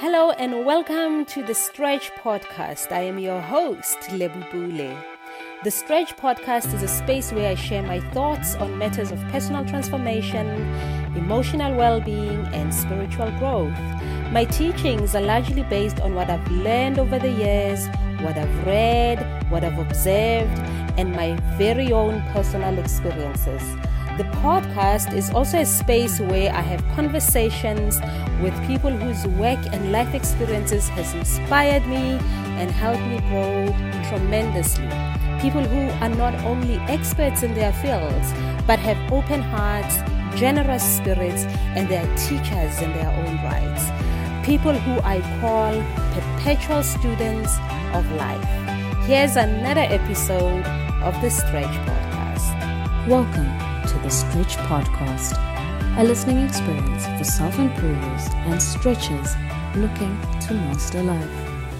Hello and welcome to the Stretch Podcast. I am your host, Lebupule. The Stretch Podcast is a space where I share my thoughts on matters of personal transformation, emotional well-being, and spiritual growth. My teachings are largely based on what I've learned over the years, what I've read, what I've observed, and my very own personal experiences. The podcast is also a space where I have conversations with people whose work and life experiences has inspired me and helped me grow tremendously. People who are not only experts in their fields, but have open hearts, generous spirits, and they are teachers in their own rights. People who I call perpetual students of life. Here's another episode of the Stretch Podcast. Welcome to the Stretch Podcast, a listening experience for self-improvers and stretchers looking to master life.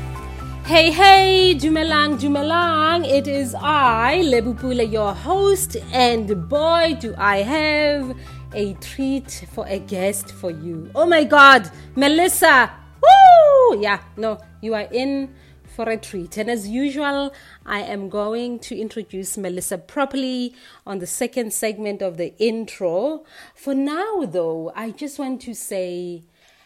Hey, Dumelang. It is I, Lebupule, your host, and boy, do I have a treat for a guest for you. Oh my God, Melissa! Woo! Yeah, no, you are in for a treat. And as usual, I am going to introduce Melissa properly on the second segment of the intro. For now, though, I just want to say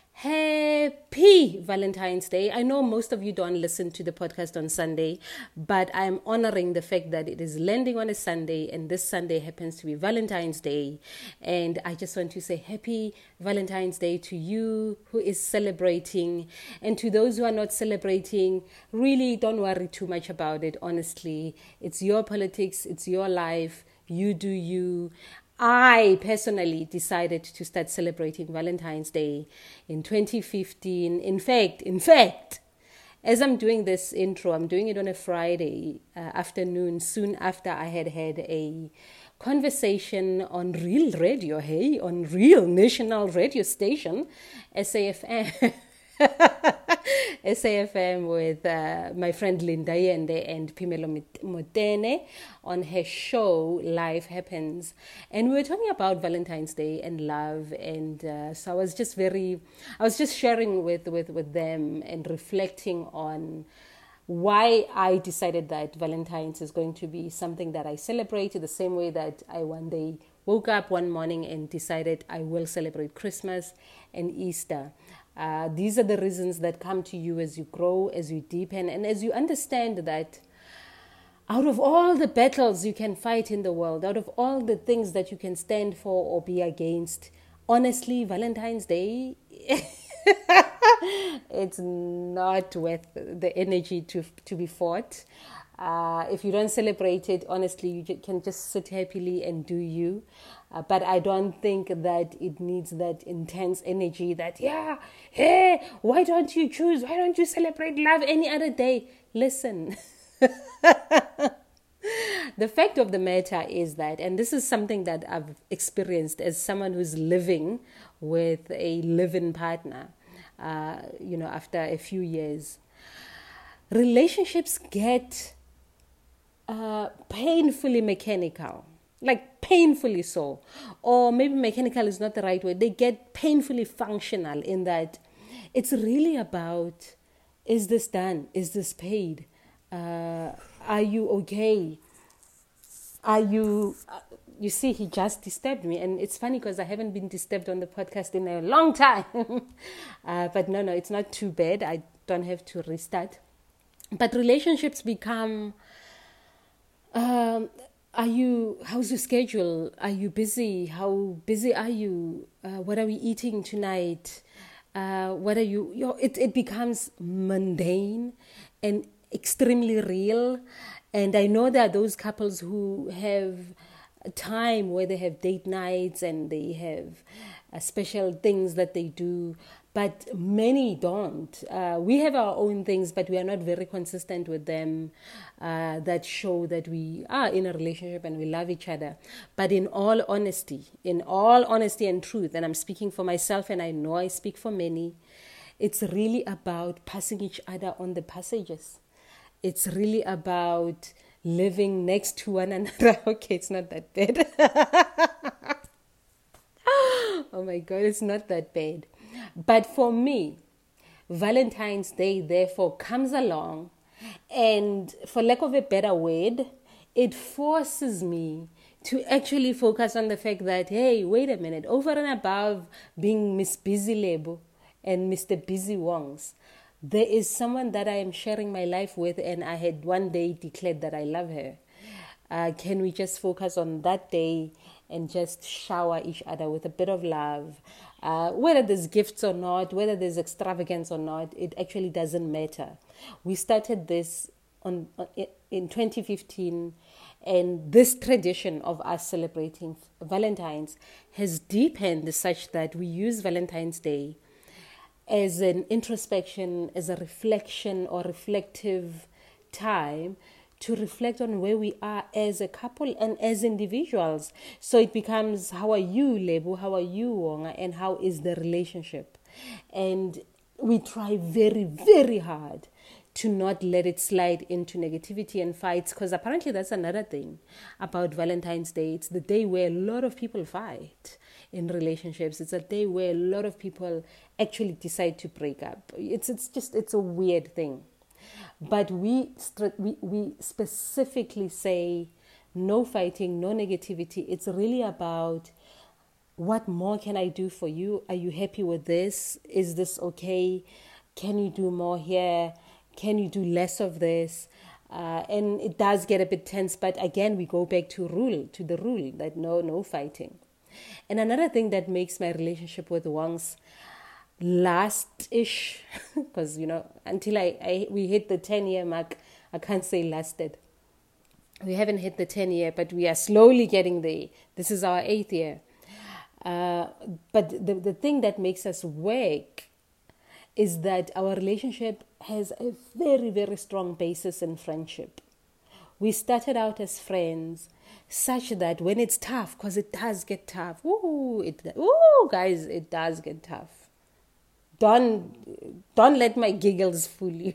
Happy Valentine's Day. I know most of you don't listen to the podcast on Sunday, but I'm honoring the fact that it is landing on a Sunday, and this Sunday happens to be Valentine's Day. And I just want to say Happy Valentine's Day to you who is celebrating, and to those who are not celebrating, really don't worry too much about it. Honestly, it's your politics, it's your life, you do you. I personally decided to start celebrating Valentine's Day in 2015. In fact, as I'm doing this intro, I'm doing it on a Friday afternoon, soon after I had a conversation on Real Radio, on Real National Radio Station, SAFM. SAFM with my friend Linda Yende and Pimelo Motene on her show Life Happens, and we were talking about Valentine's Day and love, and so I was just sharing with them and reflecting on why I decided that Valentine's is going to be something that I celebrate the same way that I one day woke up one morning and decided I will celebrate Christmas and Easter. These are the reasons that come to you as you grow, as you deepen, and as you understand that out of all the battles you can fight in the world, out of all the things that you can stand for or be against, honestly, Valentine's Day, it's not worth the energy to be fought. If you don't celebrate it, honestly, you can just sit happily and do you. But I don't think that it needs that intense energy that, hey, why don't you choose? Why don't you celebrate love any other day? Listen, the fact of the matter is that, and this is something that I've experienced as someone who's living with a live-in partner, after a few years, relationships get painfully mechanical, like painfully so, or maybe mechanical is not the right word. They get painfully functional in that it's really about, is this done? Is this paid? Are you okay? Are you, you see, he just disturbed me, and it's funny because I haven't been disturbed on the podcast in a long time, but no, it's not too bad. I don't have to restart, but relationships become, how's your schedule? Are you busy? How busy are you? What are we eating tonight? What are you, it becomes mundane and extremely real. And I know there are those couples who have a time where they have date nights and they have special things that they do, but many don't. We have our own things, but we are not very consistent with them that show that we are in a relationship and we love each other. But in all honesty and truth, and I'm speaking for myself and I know I speak for many, it's really about passing each other on the passages. It's really about living next to one another. Okay, it's not that bad. Oh my God, it's not that bad. But for me, Valentine's Day, therefore, comes along, and for lack of a better word, it forces me to actually focus on the fact that, hey, wait a minute, over and above being Miss Busy Lebo and Mr. Busy Wongs, there is someone that I am sharing my life with, and I had one day declared that I love her. Can we just focus on that day and just shower each other with a bit of love? Whether there's gifts or not, whether there's extravagance or not, it actually doesn't matter. We started this in 2015, and this tradition of us celebrating Valentine's has deepened such that we use Valentine's Day as an introspection, as a reflection or reflective time to reflect on where we are as a couple and as individuals. So it becomes, how are you, Lebu? How are you, Wonga? And how is the relationship? And we try very, very hard to not let it slide into negativity and fights, because apparently that's another thing about Valentine's Day. It's the day where a lot of people fight in relationships. It's a day where a lot of people actually decide to break up. It's a weird thing. But we specifically say no fighting, no negativity. It's really about, what more can I do for you? Are you happy with this? Is this okay? Can you do more here? Can you do less of this? And it does get a bit tense, but again, we go back to the rule that no fighting. And another thing that makes my relationship with Wongs last-ish, because, until we hit the 10-year mark, I can't say lasted. We haven't hit the 10-year, but we are slowly getting there. This is our 8th year. But the thing that makes us work is that our relationship has a very, very strong basis in friendship. We started out as friends, such that when it's tough, because it does get tough. Guys, it does get tough. Don't let my giggles fool you.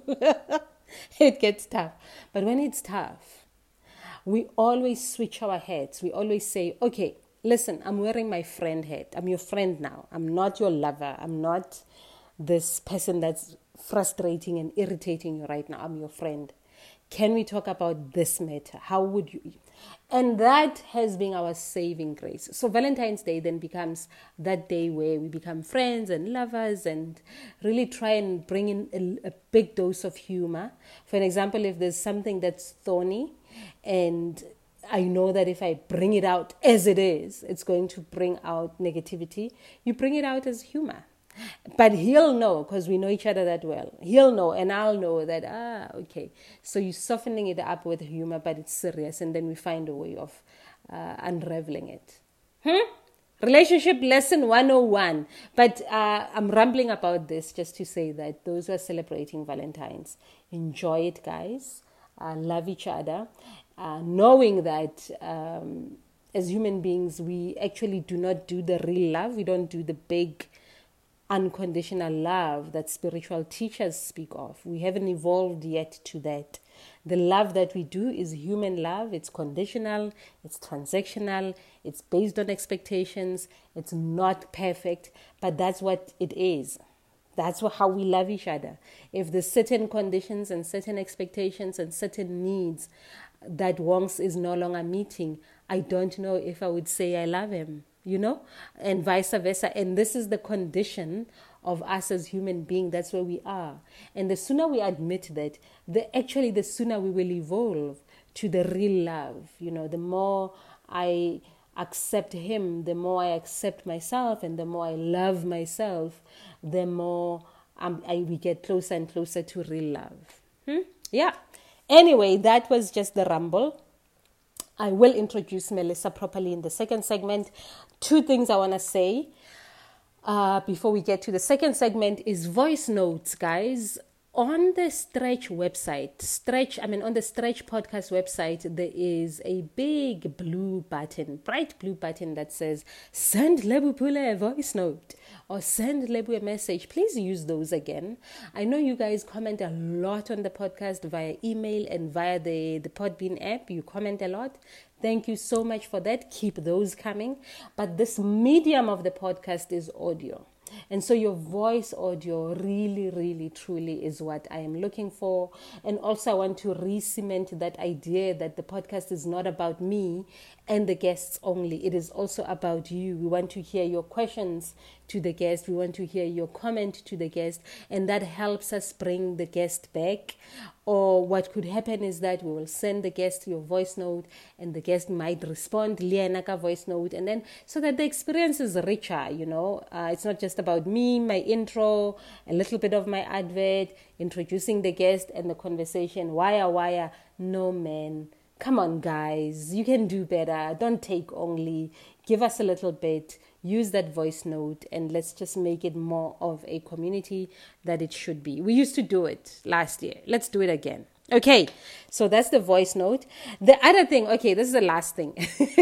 It gets tough. But when it's tough, we always switch our heads. We always say, okay, listen, I'm wearing my friend hat. I'm your friend now. I'm not your lover. I'm not this person that's frustrating and irritating you right now. I'm your friend. Can we talk about this matter? How would you? And that has been our saving grace. So Valentine's Day then becomes that day where we become friends and lovers and really try and bring in a big dose of humor. For an example, if there's something that's thorny and I know that if I bring it out as it is, it's going to bring out negativity, you bring it out as humor. But he'll know, because we know each other that well. He'll know and I'll know that, okay. So you're softening it up with humor, but it's serious. And then we find a way of unraveling it. Relationship lesson 101. But I'm rambling about this just to say that those who are celebrating Valentine's, enjoy it, guys. Love each other. Knowing that as human beings, we actually do not do the real love. We don't do the big unconditional love that spiritual teachers speak of. We haven't evolved yet to that. The love that we do is human love. It's conditional, it's transactional, it's based on expectations, it's not perfect, but that's what it is. That's how we love each other. If there's certain conditions and certain expectations and certain needs that Wongs is no longer meeting, I don't know if I would say I love him. And vice versa. And this is the condition of us as human beings. That's where we are. And the sooner we admit that, the sooner we will evolve to the real love. The more I accept him, the more I accept myself, and the more I love myself, the more we get closer and closer to real love. Yeah. Anyway, that was just the rumble. I will introduce Melissa properly in the second segment. 2 things I want to say before we get to the second segment is voice notes, guys. On the Stretch website, on the Stretch podcast website, there is a big bright blue button that says, send Lebu Pule a voice note or send Lebu a message. Please use those again. I know you guys comment a lot on the podcast via email and via the Podbean app. You comment a lot. Thank you so much for that. Keep those coming. But this medium of the podcast is audio. And so your voice audio really, really, truly is what I am looking for. And also I want to re-cement that idea that the podcast is not about me and the guests only. It is also about you. We want to hear your questions to the guest. We want to hear your comment to the guest. And that helps us bring the guest back. Or what could happen is that we will send the guest your voice note and the guest might respond, Lianaka voice note, and then so that the experience is richer, It's not just about me, my intro, a little bit of my advert, introducing the guest and the conversation, wire. No, man. Come on, guys. You can do better. Don't take only. Give us a little bit. Use that voice note and let's just make it more of a community that it should be. We used to do it last year. Let's do it again. Okay, so that's the voice note. The other thing, okay, this is the last thing.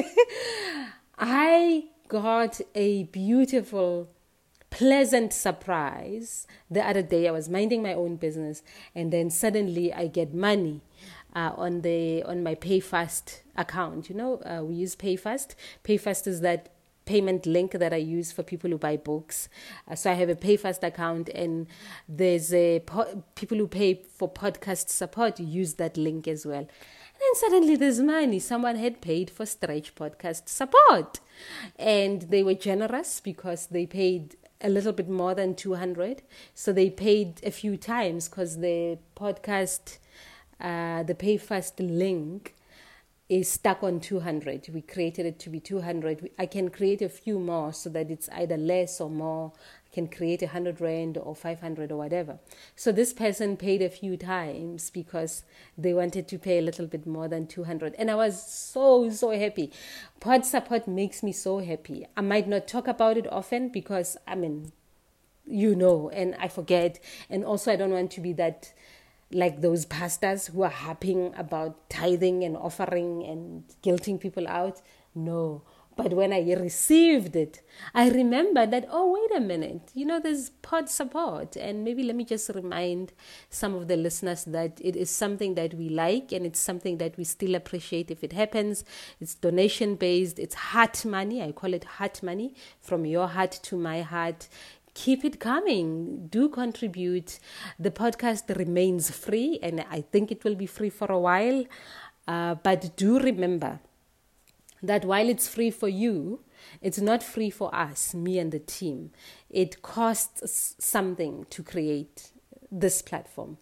I got a beautiful, pleasant surprise the other day. I was minding my own business and then suddenly I get money on my PayFast account. We use PayFast. PayFast is that payment link that I use for people who buy books. So I have a PayFast account and there's people who pay for podcast support use that link as well. And then suddenly there's money. Someone had paid for Stretch podcast support. And they were generous because they paid a little bit more than 200. So they paid a few times because the podcast, the PayFast link is stuck on 200. We created it to be 200. I can create a few more so that it's either less or more. I can create 100 Rand or 500 or whatever. So this person paid a few times because they wanted to pay a little bit more than 200. And I was so happy. Pod support makes me so happy. I might not talk about it often because, and I forget. And also I don't want to be that like those pastors who are harping about tithing and offering and guilting people out. No. But when I received it, I remembered that, wait a minute, there's pod support. And maybe let me just remind some of the listeners that it is something that we like and it's something that we still appreciate if it happens. It's donation-based. It's heart money. I call it heart money, from your heart to my heart. Keep it coming. Do contribute. The podcast remains free, and I think it will be free for a while. But do remember that while it's free for you, it's not free for us, me and the team. It costs something to create this platform.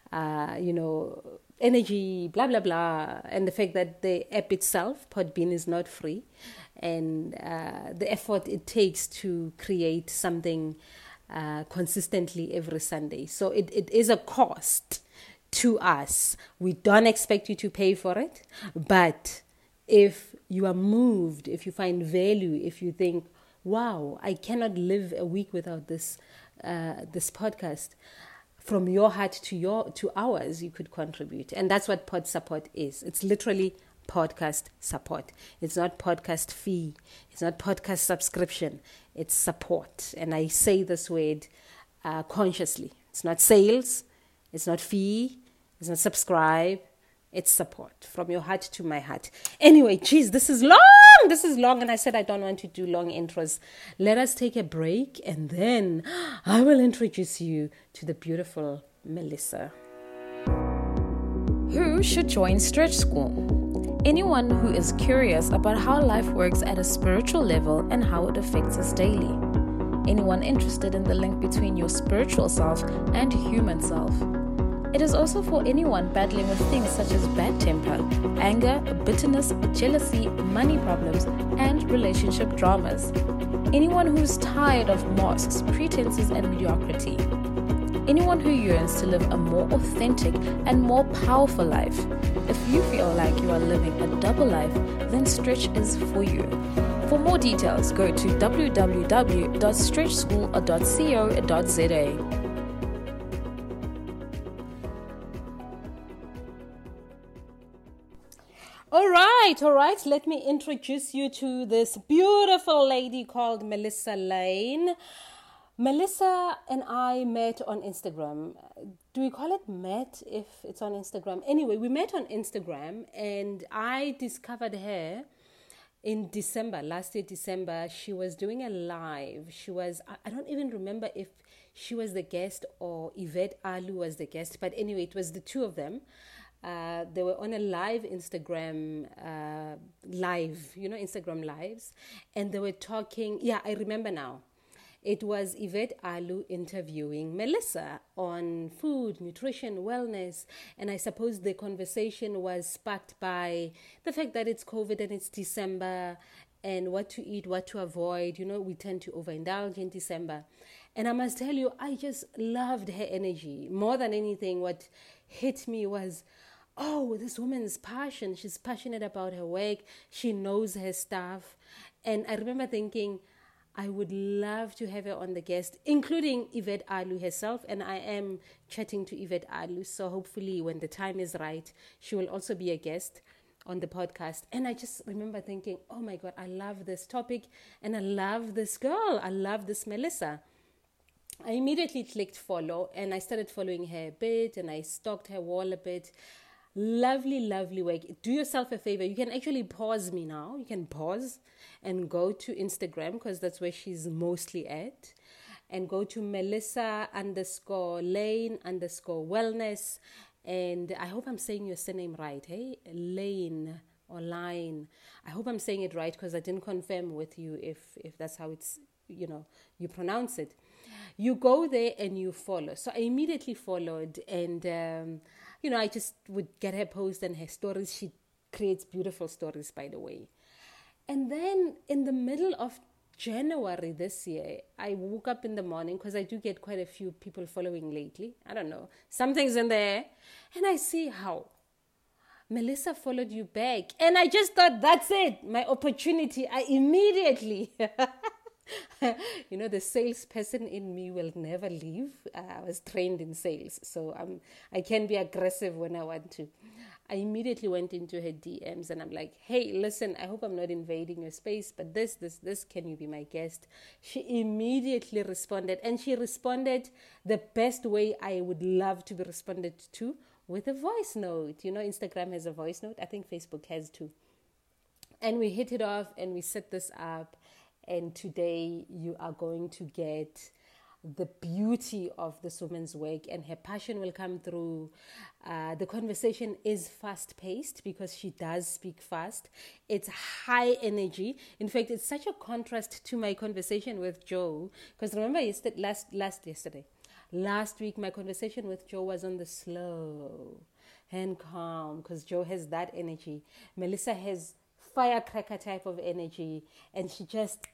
Energy, blah, blah, blah. And the fact that the app itself, Podbean, is not free. And the effort it takes to create something consistently every Sunday. So it is a cost to us. We don't expect you to pay for it. But if you are moved, if you find value, if you think, wow, I cannot live a week without this podcast, from your heart to ours, you could contribute. And that's what pod support is. It's literally podcast support. It's not podcast fee. It's not podcast subscription. It's support. And I say this word consciously. It's not sales. It's not fee. It's not subscribe. It's support, from your heart to my heart. Anyway, geez, this is long. And I said I don't want to do long intros. Let us take a break and then I will introduce you to the beautiful Melissa. Who should join Stretch School? Anyone who is curious about how life works at a spiritual level and how it affects us daily. Anyone interested in the link between your spiritual self and human self. It is also for anyone battling with things such as bad temper, anger, bitterness, jealousy, money problems, and relationship dramas. Anyone who's tired of masks, pretenses, and mediocrity. Anyone who yearns to live a more authentic and more powerful life. If you feel like you are living a double life, then Stretch is for you. For more details, go to www.stretchschool.co.za. All right. Let me introduce you to this beautiful lady called Melissa Lane. Melissa and I met on Instagram. Do we call it met if it's on Instagram? Anyway, we met on Instagram and I discovered her in December, last year, December, she was doing a live. I don't even remember if she was the guest or Yvette Alu was the guest, but anyway, it was the two of them. They were on a live Instagram Instagram lives, and they were talking. Yeah, I remember now. It was Yvette Alu interviewing Melissa on food, nutrition, wellness. And I suppose the conversation was sparked by the fact that it's COVID and it's December and what to eat, what to avoid. We tend to overindulge in December. And I must tell you, I just loved her energy. More than anything, what hit me was, oh, this woman's passion. She's passionate about her work. She knows her stuff. And I remember thinking, I would love to have her on the guest, including Yvette Alu herself. And I am chatting to Yvette Alu. So hopefully when the time is right, she will also be a guest on the podcast. And I just remember thinking, oh my God, I love this topic. And I love this girl. I love this Melissa. I immediately clicked follow and I started following her a bit and I stalked her wall a bit. Lovely, lovely work. Do yourself a favor. You can actually pause me now. You can pause and go to Instagram because that's where she's mostly at. And go to Melissa_Lane_wellness. And I hope I'm saying your surname right. Hey, Lane or Line. I hope I'm saying it right because I didn't confirm with you if that's how it's, you pronounce it. You go there and you follow. So I immediately followed and, I just would get her posts and her stories. She creates beautiful stories, by the way. And then in the middle of January this year, I woke up in the morning because I do get quite a few people following lately. I don't know. Something's in there. And I see how Melissa followed you back. And I just thought, that's it. My opportunity. I immediately... the salesperson in me will never leave. I was trained in sales, so I can be aggressive when I want to. I immediately went into her DMs and I'm like, hey, listen, I hope I'm not invading your space, but this, can you be my guest? She immediately responded, and she responded the best way I would love to be responded to, with a voice note. Instagram has a voice note. I think Facebook has too. And we hit it off and we set this up. And today you are going to get the beauty of this woman's work, and her passion will come through. The conversation is fast-paced because she does speak fast. It's high energy. In fact, it's such a contrast to my conversation with Joe. Because remember, last week, my conversation with Joe was on the slow and calm because Joe has that energy. Melissa has firecracker type of energy, and she just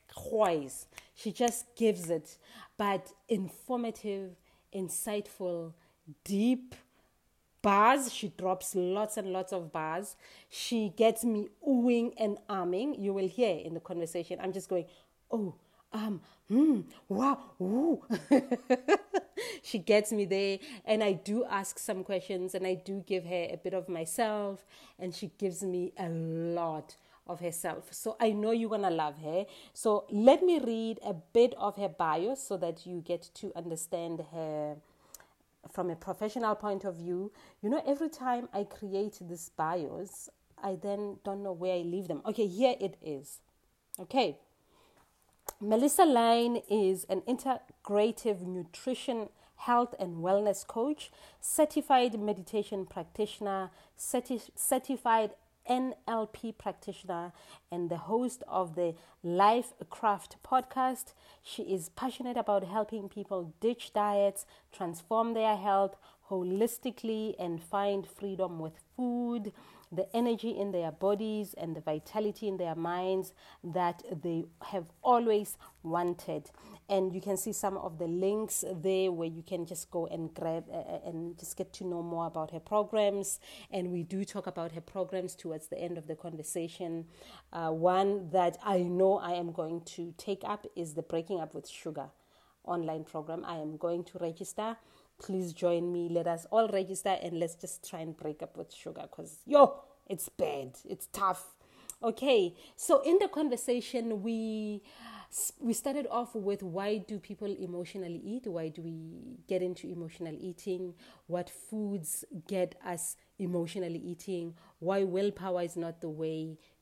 gives it, but informative, insightful, deep bars. She drops lots and lots of bars. She gets me oohing and ahming. You will hear in the conversation I'm just going, oh, wow, ooh. She gets me there, and I do ask some questions, and I do give her a bit of myself, and she gives me a lot of herself. So I know you're gonna love her. So let me read a bit of her bio so that you get to understand her from a professional point of view. Every time I create these bios, I then don't know where I leave them. Okay, here it is. Okay. Melissa Lane is an integrative nutrition, health and wellness coach, certified meditation practitioner, certified NLP practitioner, and the host of the Life Craft podcast. She is passionate about helping people ditch diets, transform their health holistically, and find freedom with food, the energy in their bodies, and the vitality in their minds that they have always wanted. And you can see some of the links there where you can just go and grab and just get to know more about her programs. And we do talk about her programs towards the end of the conversation. One that I know I am going to take up is the Breaking Up with Sugar online program. I am going to register. Please join me. Let us all register and let's just try and break up with sugar because, it's bad. It's tough. Okay, so in the conversation, we started off with why do people emotionally eat? Why do we get into emotional eating? What foods get us emotionally eating? Why willpower is not the way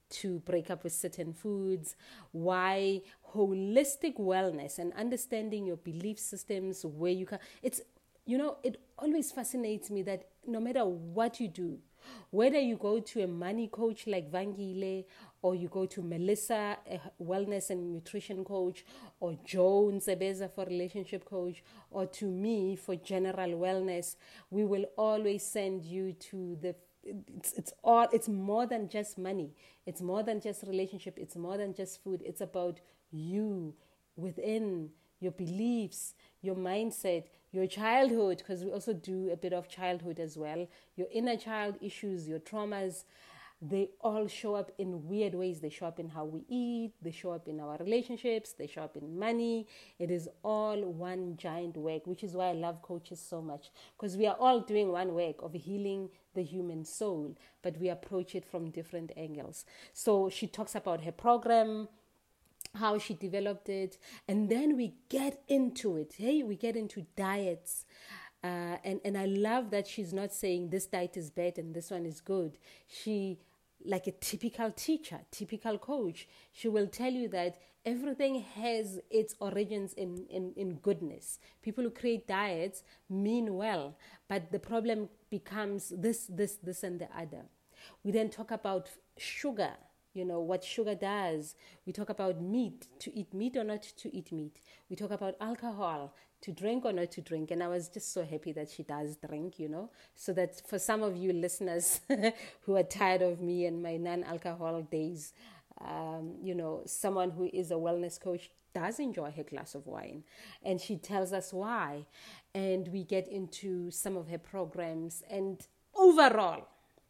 to break up with certain foods, why holistic wellness and understanding your belief systems, where you can, it's, it always fascinates me that no matter what you do, whether you go to a money coach like Vangile, or you go to Melissa, a wellness and nutrition coach, or Joan Sebeza for relationship coach, or to me for general wellness, we will always send you to the it's more than just money. It's more than just relationship. It's more than just food. It's about you within your beliefs, your mindset, your childhood, because we also do a bit of childhood as well, your inner child issues, your traumas. They all show up in weird ways. They show up in how we eat, they show up in our relationships, they show up in money. It is all one giant work, which is why I love coaches so much, because we are all doing one work of healing the human soul, but we approach it from different angles. So she talks about her program, how she developed it, and then we get into it. Hey, we get into diets. And I love that she's not saying this diet is bad and this one is good. She, like a typical teacher, typical coach, she will tell you that everything has its origins in goodness. People who create diets mean well, but the problem becomes this, and the other. We then talk about sugar, what sugar does. We talk about meat, to eat meat or not to eat meat. We talk about alcohol, to drink or not to drink. And I was just so happy that she does drink, so that for some of you listeners who are tired of me and my non-alcoholic days, someone who is a wellness coach does enjoy her glass of wine, and she tells us why. And we get into some of her programs, and overall,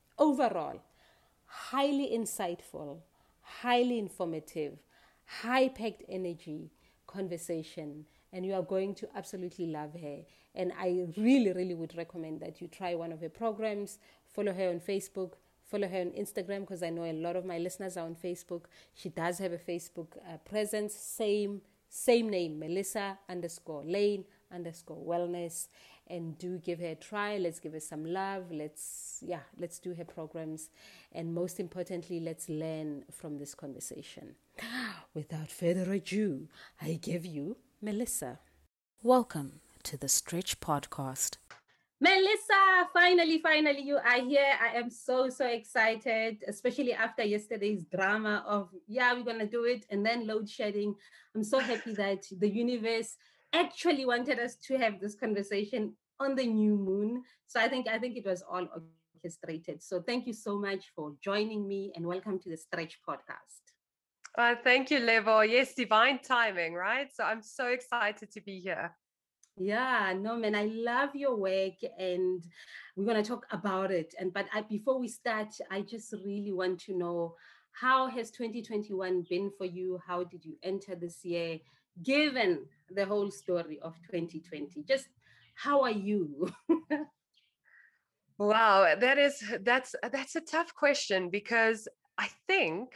highly insightful, highly informative, high-packed energy conversation, and you are going to absolutely love her. And I really, really would recommend that you try one of her programs. Follow her on Facebook, follow her on Instagram, because I know a lot of my listeners are on Facebook. She does have a Facebook presence, same name, Melissa_Lane_wellness, and do give her a try. Let's give her some love. Let's do her programs, and most importantly, let's learn from this conversation. Without further ado, I give you Melissa. Welcome to the Stretch Podcast. Melissa, finally, you are here. I am so excited, especially after yesterday's drama of, we're going to do it, and then load shedding. I'm so happy that the universe actually wanted us to have this conversation on the new moon. So I think it was all orchestrated. So thank you so much for joining me, and welcome to the Stretch Podcast. Thank you, Levo. Yes, divine timing, right? So I'm so excited to be here. Yeah, no, man, I love your work, and we're going to talk about it. But before we start, I just really want to know, how has 2021 been for you? How did you enter this year, given the whole story of 2020? Just how are you? Wow, that's a tough question, because I think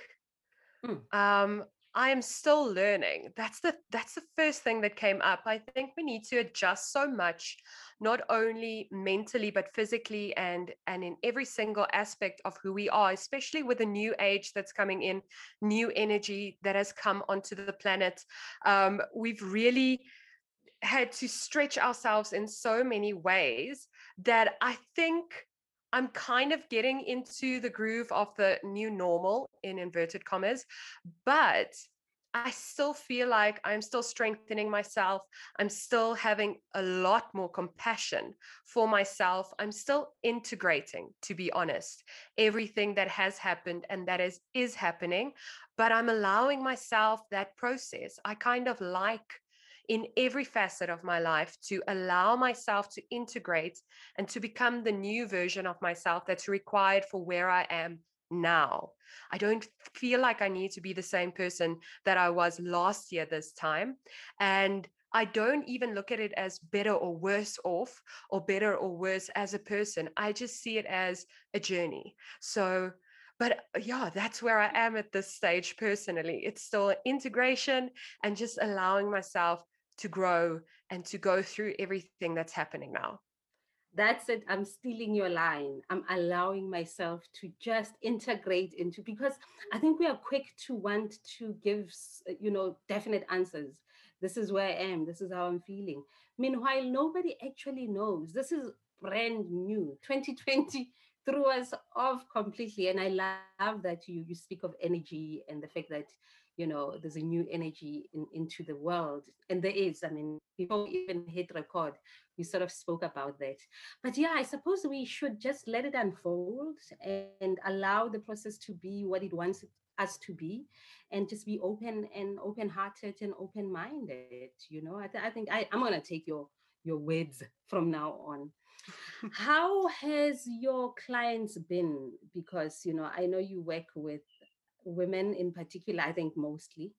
I am still learning. That's the first thing that came up. I think we need to adjust so much, not only mentally, but physically, and in every single aspect of who we are, especially with the new age that's coming in, new energy that has come onto the planet. We've really had to stretch ourselves in so many ways that I think I'm kind of getting into the groove of the new normal, in inverted commas, but I still feel like I'm still strengthening myself. I'm still having a lot more compassion for myself. I'm still integrating, to be honest, everything that has happened and that is happening, but I'm allowing myself that process. I kind of like, in every facet of my life, to allow myself to integrate and to become the new version of myself that's required for where I am now. I don't feel like I need to be the same person that I was last year this time. And I don't even look at it as better or worse off, or better or worse as a person. I just see it as a journey. So, but yeah, that's where I am at this stage personally. It's still integration and just allowing myself to grow and to go through everything that's happening now. That's it. I'm stealing your line. I'm allowing myself to just integrate into, because I think we are quick to want to give, definite answers. This is where I am. This is how I'm feeling. Meanwhile, nobody actually knows. This is brand new. 2020 threw us off completely. And I love that you speak of energy and the fact that, there's a new energy into the world. And there is, I mean, before we even hit record, we sort of spoke about that. But yeah, I suppose we should just let it unfold and allow the process to be what it wants us to be, and just be open and open-hearted and open-minded. I think I'm gonna take your words from now on. How has your clients been? Because I know you work with women in particular, I think mostly.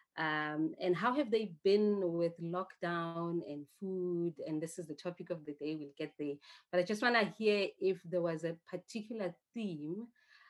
And how have they been with lockdown and food? And this is the topic of the day. We'll get there. But I just want to hear if there was a particular theme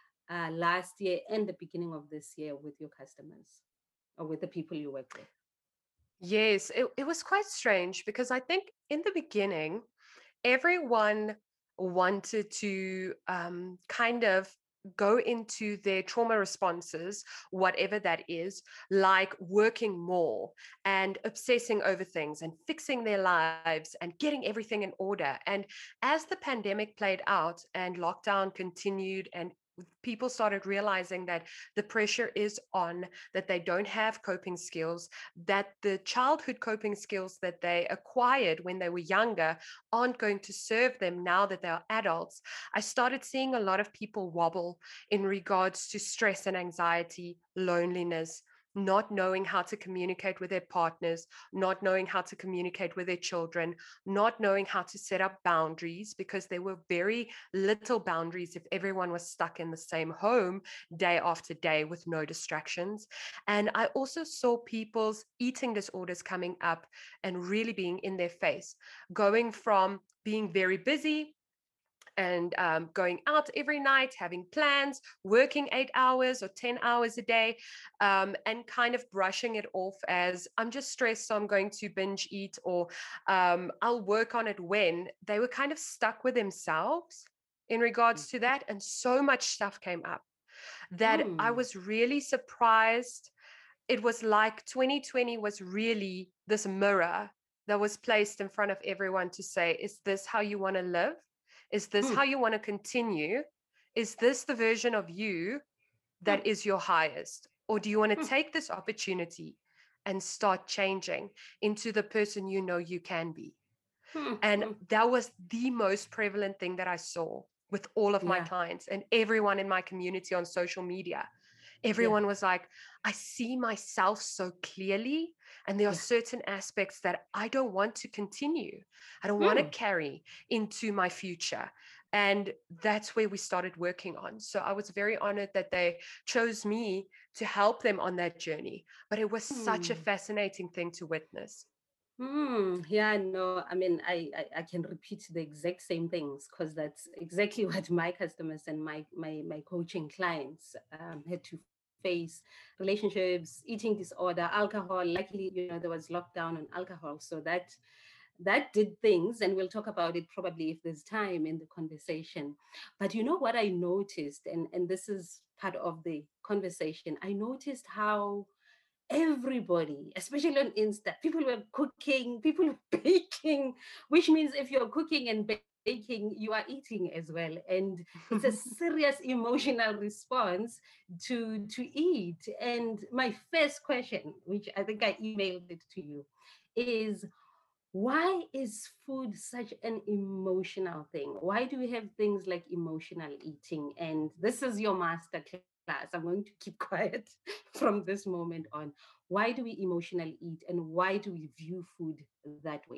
last year and the beginning of this year with your customers or with the people you work with. Yes, it was quite strange because I think in the beginning, everyone wanted to kind of go into their trauma responses, whatever that is, like working more and obsessing over things and fixing their lives and getting everything in order. And as the pandemic played out and lockdown continued, and people started realizing that the pressure is on, that they don't have coping skills, that the childhood coping skills that they acquired when they were younger aren't going to serve them now that they're adults. I started seeing a lot of people wobble in regards to stress and anxiety, loneliness, not knowing how to communicate with their partners, not knowing how to communicate with their children, not knowing how to set up boundaries, because there were very little boundaries if everyone was stuck in the same home day after day with no distractions. And I also saw people's eating disorders coming up and really being in their face, going from being very busy and going out every night, having plans, working 8 hours or 10 hours a day, and kind of brushing it off as I'm just stressed, so I'm going to binge eat, or I'll work on it when. They were kind of stuck with themselves in regards to that. And so much stuff came up that I Mm. was really surprised. It was like 2020 was really this mirror that was placed in front of everyone to say, is this how you want to live? Is this Mm. how you want to continue? Is this the version of you that Mm. is your highest? Or do you want to Mm. take this opportunity and start changing into the person you know you can be? Mm. And Mm. that was the most prevalent thing that I saw with all of my Yeah. clients and everyone in my community on social media. Yeah. Everyone was like, I see myself so clearly. And there are Yeah. certain aspects that I don't want to continue. I don't want to Mm. carry into my future. And that's where we started working on. So I was very honored that they chose me to help them on that journey. But it was such a Mm. fascinating thing to witness. Yeah, no, I mean, I can repeat the exact same things, because that's exactly what my customers and my coaching clients had to face: relationships, eating disorder, alcohol. Luckily, there was lockdown on alcohol, so that did things, and we'll talk about it probably if there's time in the conversation. But you know what I noticed, and this is part of the conversation, I noticed how everybody, especially on Insta, people were cooking, people were baking, which means if you're cooking and baking, you are eating as well. And it's a serious emotional response to eat. And my first question, which I think I emailed it to you, is why is food such an emotional thing? Why do we have things like emotional eating? And this is your master class. I'm going to keep quiet from this moment on. Why do we emotionally eat, and why do we view food that way?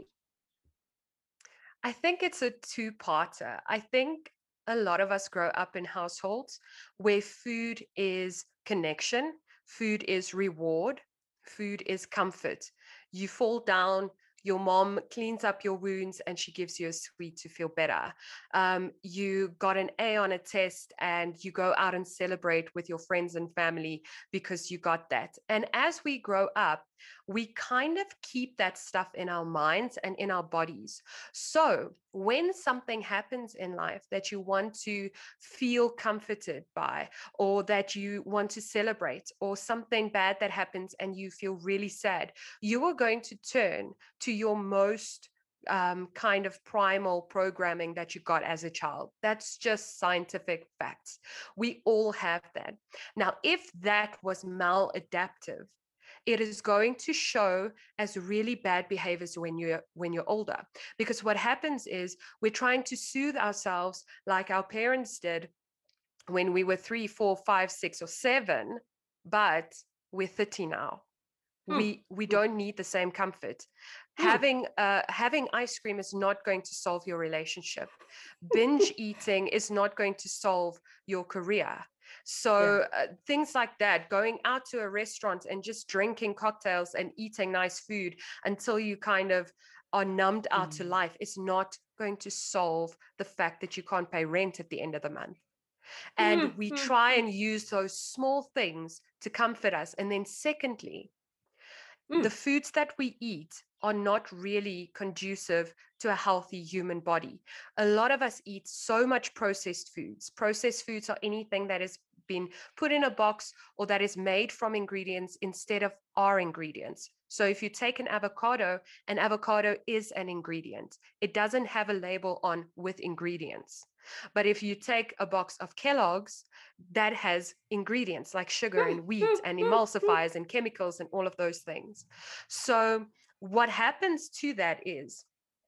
I think it's a two-parter. I think a lot of us grow up in households where food is connection, food is reward, food is comfort. You fall down, your mom cleans up your wounds and she gives you a sweet to feel better. You got an A on a test and you go out and celebrate with your friends and family because you got that. And as we grow up, we kind of keep that stuff in our minds and in our bodies. So when something happens in life that you want to feel comforted by, or that you want to celebrate, or something bad that happens and you feel really sad, you are going to turn to your most kind of primal programming that you got as a child. That's just scientific facts. We all have that. Now, if that was maladaptive, it is going to show as really bad behaviors when you're older. Because what happens is we're trying to soothe ourselves like our parents did when we were 3, 4, 5, 6, or 7, but we're 30 now. We don't need the same comfort. Having ice cream is not going to solve your relationship. Binge eating is not going to solve your career. So things like that, going out to a restaurant and just drinking cocktails and eating nice food until you kind of are numbed out to life, is not going to solve the fact that you can't pay rent at the end of the month. And we try and use those small things to comfort us. And then secondly, the foods that we eat are not really conducive to a healthy human body. A lot of us eat so much processed foods. Processed foods are anything that has been put in a box or that is made from ingredients instead of our ingredients. So if you take an avocado is an ingredient. It doesn't have a label on with ingredients. But if you take a box of Kellogg's, that has ingredients like sugar and wheat and emulsifiers and chemicals and all of those things. So what happens to that is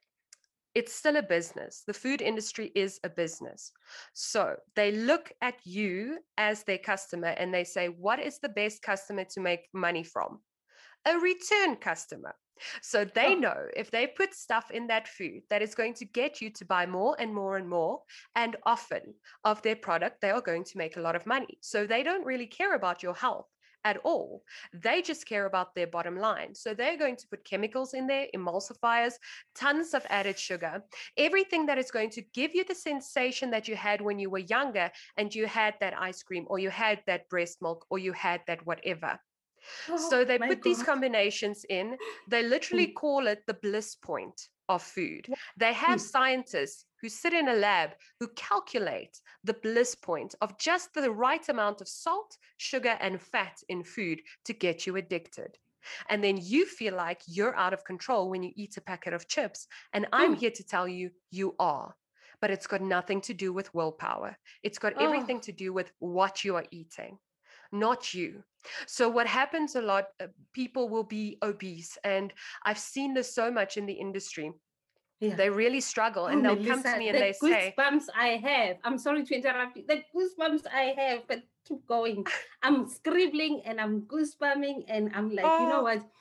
it's still a business. The food industry is a business. So they look at you as their customer and they say, what is the best customer to make money from? A return customer. So they know if they put stuff in that food that is going to get you to buy more and more and more, and often of their product, they are going to make a lot of money. So they don't really care about your health at all. They just care about their bottom line. So they're going to put chemicals in there, emulsifiers, tons of added sugar, everything that is going to give you the sensation that you had when you were younger and you had that ice cream or you had that breast milk or you had that whatever. So they put these combinations in. They literally call it the bliss point of food. They have scientists who sit in a lab who calculate the bliss point of just the right amount of salt, sugar, and fat in food to get you addicted. And then you feel like you're out of control when you eat a packet of chips. And I'm here to tell you, you are. But it's got nothing to do with willpower. It's got everything to do with what you are eating, not you. So what happens a lot, people will be obese. And I've seen this so much in the industry. Yeah. They really struggle and they'll come to me and they say, goosebumps I have. I'm sorry to interrupt you. The goosebumps I have, but keep going. I'm scribbling and I'm goosebumping and I'm like, you know what?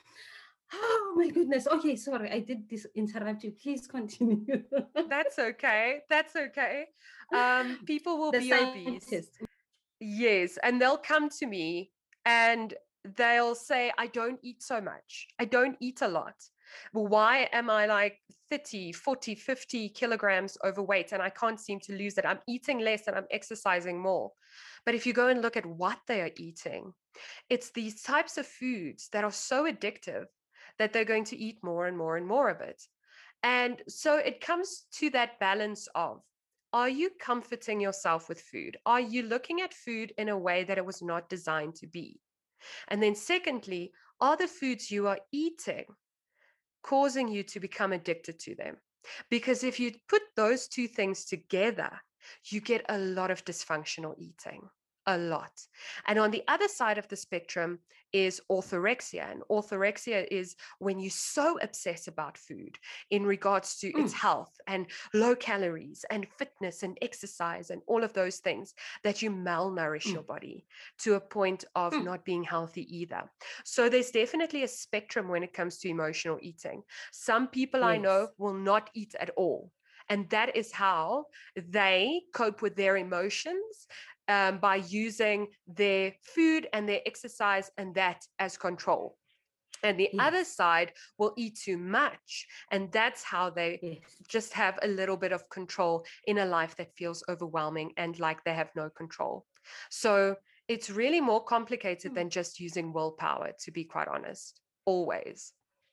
Oh my goodness. Okay, sorry, I did interrupt you. Please continue. That's okay. That's okay. People will be obese. Yes. And they'll come to me and they'll say, I don't eat so much. I don't eat a lot. Well, why am I like 30, 40, 50 kilograms overweight and I can't seem to lose it? I'm eating less and I'm exercising more. But if you go and look at what they are eating, it's these types of foods that are so addictive that they're going to eat more and more and more of it. And so it comes to that balance of, are you comforting yourself with food? Are you looking at food in a way that it was not designed to be? And then secondly, are the foods you are eating causing you to become addicted to them? Because if you put those two things together, you get a lot of dysfunctional eating. A lot. And on the other side of the spectrum is orthorexia. And orthorexia is when you so obsess about food in regards to its health and low calories and fitness and exercise and all of those things that you malnourish your body to a point of not being healthy either. So there's definitely a spectrum when it comes to emotional eating. Some people I know will not eat at all. And that is how they cope with their emotions, by using their food and their exercise and that as control. And the other side will eat too much. And that's how they just have a little bit of control in a life that feels overwhelming and like they have no control. So it's really more complicated than just using willpower, to be quite honest. always.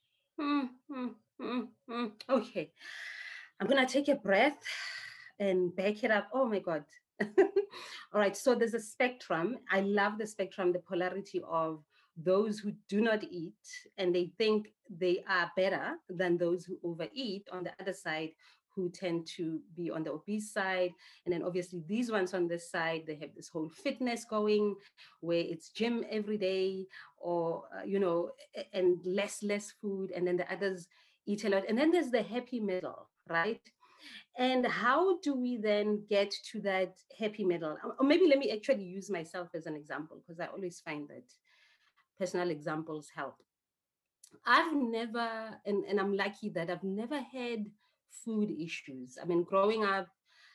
Okay. I'm going to take a breath and back it up. Oh my God. All right. So there's a spectrum. I love the spectrum, the polarity of those who do not eat and they think they are better than those who overeat. On the other side, who tend to be on the obese side. And then obviously these ones on this side, they have this whole fitness going where it's gym every day or, and less food. And then the others eat a lot. And then there's the happy middle, right? And how do we then get to that happy middle? Or maybe let me actually use myself as an example, because I always find that personal examples help. I've never, and I'm lucky that I've never had food issues. I mean, growing up,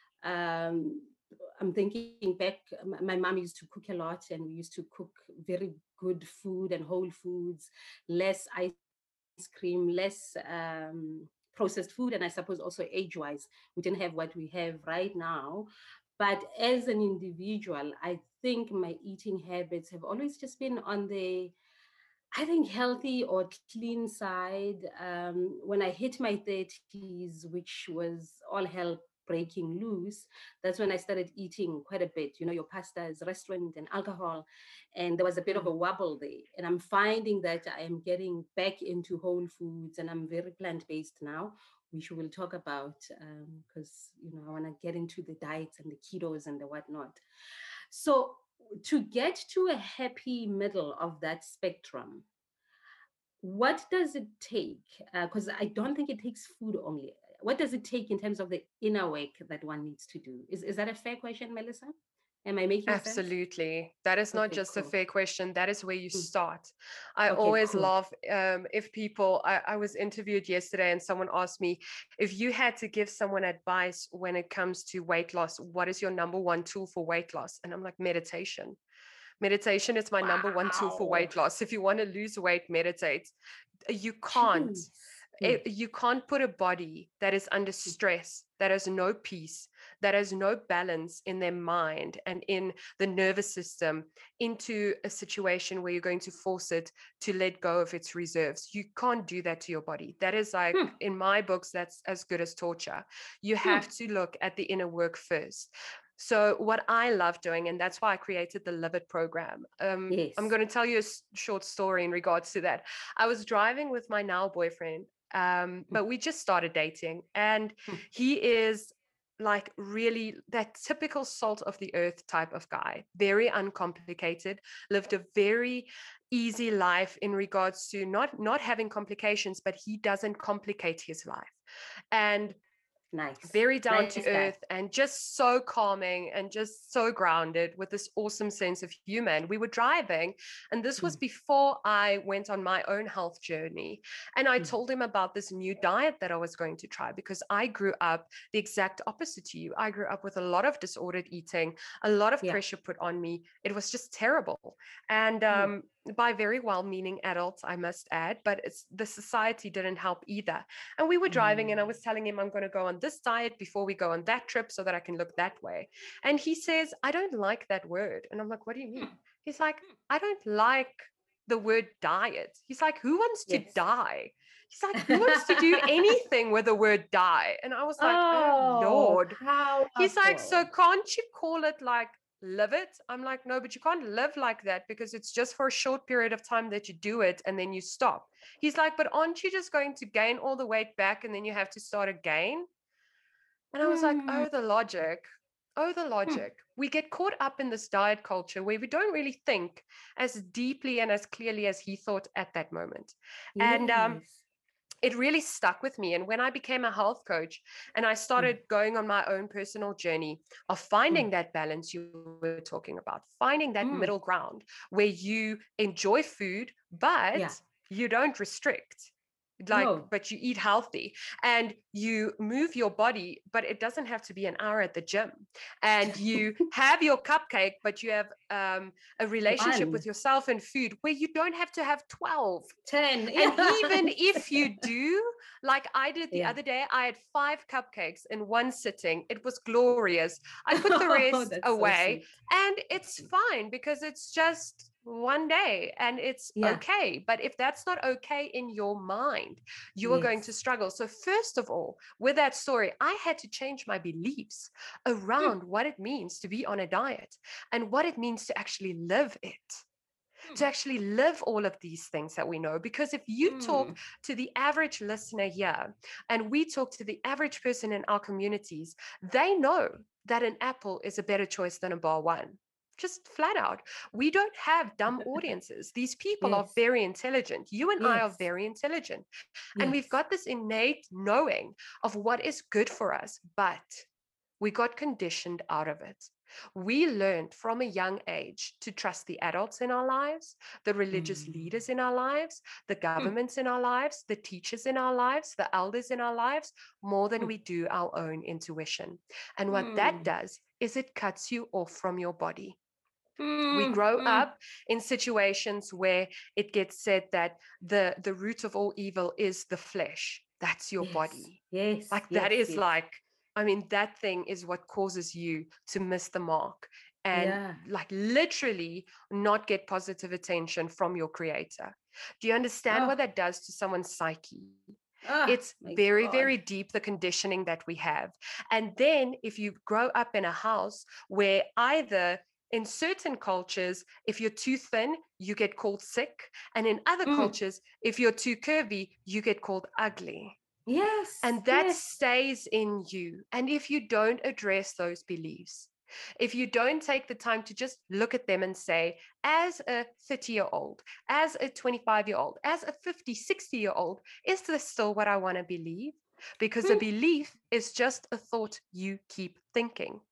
um, I'm thinking back, my mom used to cook a lot and we used to cook very good food and whole foods, less ice cream, less processed food. And I suppose also age-wise, we didn't have what we have right now. But as an individual, I think my eating habits have always just been on the, I think, healthy or clean side. When I hit my 30s, which was all hell breaking loose, that's when I started eating quite a bit, your pastas, restaurant and alcohol. And there was a bit of a wobble there. And I'm finding that I am getting back into whole foods and I'm very plant-based now, which we'll talk about because, I want to get into the diets and the ketos and the whatnot. So to get to a happy middle of that spectrum, what does it take? Because I don't think it takes food only. What does it take in terms of the inner work that one needs to do? Is that a fair question, Melissa? Am I making sense? Absolutely. That is not Okay, just a cool. fair question. That is where you start. I Okay, always cool. love if people, I was interviewed yesterday and someone asked me, if you had to give someone advice when it comes to weight loss, what is your number one tool for weight loss? And I'm like, meditation. Meditation is my number one tool for weight loss. If you want to lose weight, meditate. You can't. Jeez. You can't put a body that is under stress, that has no peace, that has no balance in their mind and in the nervous system into a situation where you're going to force it to let go of its reserves. You can't do that to your body. That is like, in my books, that's as good as torture. You have to look at the inner work first. So what I love doing, and that's why I created the Live It program. Yes. I'm going to tell you a short story in regards to that. I was driving with my now boyfriend, but we just started dating, and he is like really that typical salt of the earth type of guy, very uncomplicated, lived a very easy life in regards to not having complications, but he doesn't complicate his life. And nice. Very down to earth and just so calming and just so grounded with this awesome sense of humor. And we were driving, and this was before I went on my own health journey. And I told him about this new diet that I was going to try, because I grew up the exact opposite to you. I grew up with a lot of disordered eating, a lot of pressure put on me. It was just terrible. And by very well-meaning adults, I must add, but the society didn't help either. And we were driving, and I was telling him I'm going to go on this diet before we go on that trip so that I can look that way. And he says, I don't like that word. And I'm like, what do you mean? He's like, I don't like the word diet. He's like, who wants to die? He's like, who wants to do anything with the word die? And I was like, oh Lord. He's like, so can't you call it like live it? I'm like, no, but you can't live like that, because it's just for a short period of time that you do it and then you stop. He's like, but aren't you just going to gain all the weight back and then you have to start again? And I was like, oh, the logic. Oh, the logic. We get caught up in this diet culture where we don't really think as deeply and as clearly as he thought at that moment. And it really stuck with me. And when I became a health coach and I started going on my own personal journey of finding that balance you were talking about, finding that middle ground where you enjoy food, but you don't restrict. But you eat healthy and you move your body, but it doesn't have to be an hour at the gym. And you have your cupcake, but you have a relationship with yourself and food where you don't have to have 12, 10. And even if you do, like I did the other day, I had 5 cupcakes in one sitting. It was glorious. I put the rest away, and it's fine because it's just one day, and it's Yeah. okay. But if that's not okay in your mind, you are going to Yes. struggle. So first of all, with that story, I had to change my beliefs Mm, around what it means to be on a diet and what it means to actually live it, to mm, actually live all of these things that we know. Because if you talk mm. to the average listener here, and we talk to the average person in our communities, they know that an apple is a better choice than a bar one. Just flat out. We don't have dumb audiences. These people are Yes. very intelligent. You and I are Yes. very intelligent. And we've Yes. got this innate knowing of what is good for us, but we got conditioned out of it. We learned from a young age to trust the adults in our lives, the religious Mm, leaders in our lives, the mm, governments in our lives, the teachers in our lives, the elders in our lives, more than mm, we do our own intuition. And what that mm, does is it cuts you off from your body. We mm, grow mm. up in situations where it gets said that the root of all evil is the flesh. That's your Yes. body. Yes. Like that Yes. is Yes. like, I mean, that thing is what causes you to miss the mark and Yeah. like literally not get positive attention from your creator. Do you understand Oh. what that does to someone's psyche? Ah. It's My very, God. very deep, the conditioning that we have. And then if you grow up in a house where either in certain cultures, if you're too thin, you get called sick. And in other Mm. cultures, if you're too curvy, you get called ugly. Yes. And that Yes. stays in you. And if you don't address those beliefs, if you don't take the time to just look at them and say, as a 30-year-old, as a 25-year-old, as a 50, 60-year-old, is this still what I want to believe? Because a Mm, belief is just a thought you keep thinking.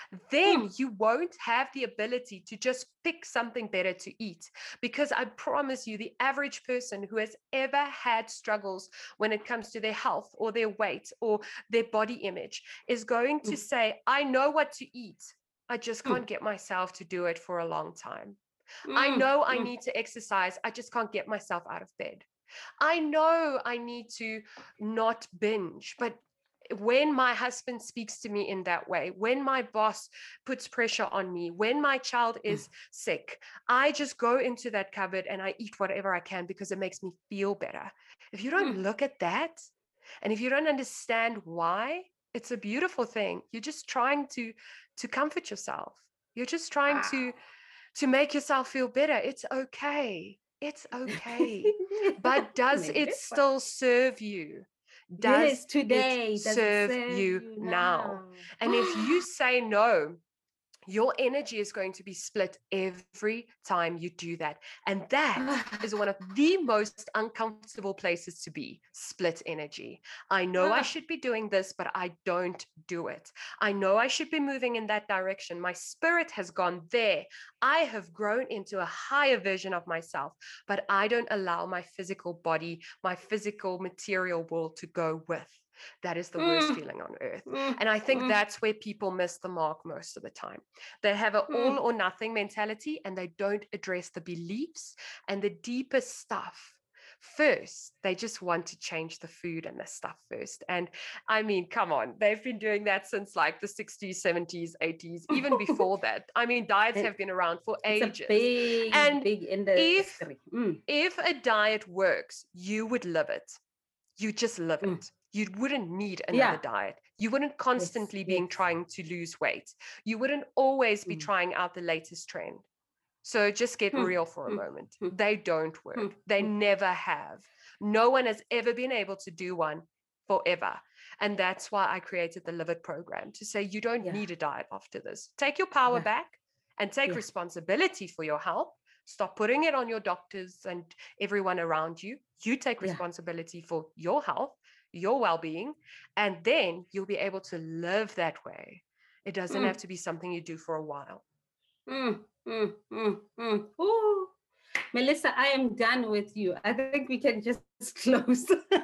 mm, Then you won't have the ability to just pick something better to eat. Because I promise you, the average person who has ever had struggles when it comes to their health or their weight or their body image is going to mm, say, I know what to eat. I just mm, can't get myself to do it for a long time. I mm, know I mm, need to exercise. I just can't get myself out of bed. I know I need to not binge, but when my husband speaks to me in that way, when my boss puts pressure on me, when my child mm, is sick, I just go into that cupboard and I eat whatever I can because it makes me feel better. If you don't mm. look at that, and if you don't understand why, it's a beautiful thing. You're just trying to comfort yourself. You're just trying Wow. to make yourself feel better. It's okay. It's okay. But does it Melissa. still serve you? Does Yes, it today. Does it serve serve you you now? now? And if you say no, your energy is going to be split every time you do that. And that is one of the most uncomfortable places to be, split energy. I know I Ah, should be doing this, but I don't do it. I know I should be moving in that direction. My spirit has gone there. I have grown into a higher version of myself, but I don't allow my physical body, my physical material world to go with. That is the worst mm, feeling on earth. mm, And I think mm, that's where people miss the mark most of the time. They have an all mm. or nothing mentality and they don't address the beliefs and the deeper stuff first. They just want to change the food and the stuff first. And I mean, come on, they've been doing that since like the 60s, 70s, 80s, even before that. I mean, diets And have been around for it's a ages. big, And big if industry. Mm, if a diet works, you would live it. You just live mm. it. You wouldn't need another Yeah. diet. You wouldn't Yes. constantly Yes. being trying to lose weight. You wouldn't always be Mm, trying out the latest trend. So just get mm, real for a mm, moment. mm, They don't mm, work. They mm. never have. No one has ever been able to do one forever. And that's why I created the Live It program to say you don't Yeah. need a diet after this. Take your power Yeah. back and take Yeah. responsibility for your health. Stop putting it on your doctors and everyone around you. You take Yeah. responsibility for your health, your well being, and then you'll be able to live that way. It doesn't have Mm, to be something you do for a while. mm, mm, mm, mm. Ooh. Melissa, I am done with you. I think we can just close.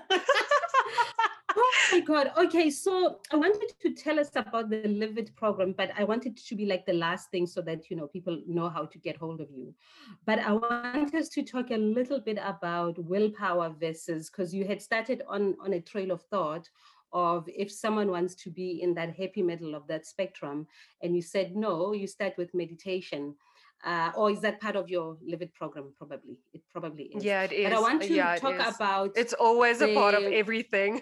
Oh my God. Okay, so I wanted to tell us about the Live It program, but I wanted to be like the last thing so that people know how to get hold of you. But I want us to talk a little bit about willpower versus, because you had started on a trail of thought of if someone wants to be in that happy middle of that spectrum, and you said no, you start with meditation. Or is that part of your Live It program? Probably. It probably is. Yeah, it is. But I want to Yeah, talk about it's always a part of the... everything.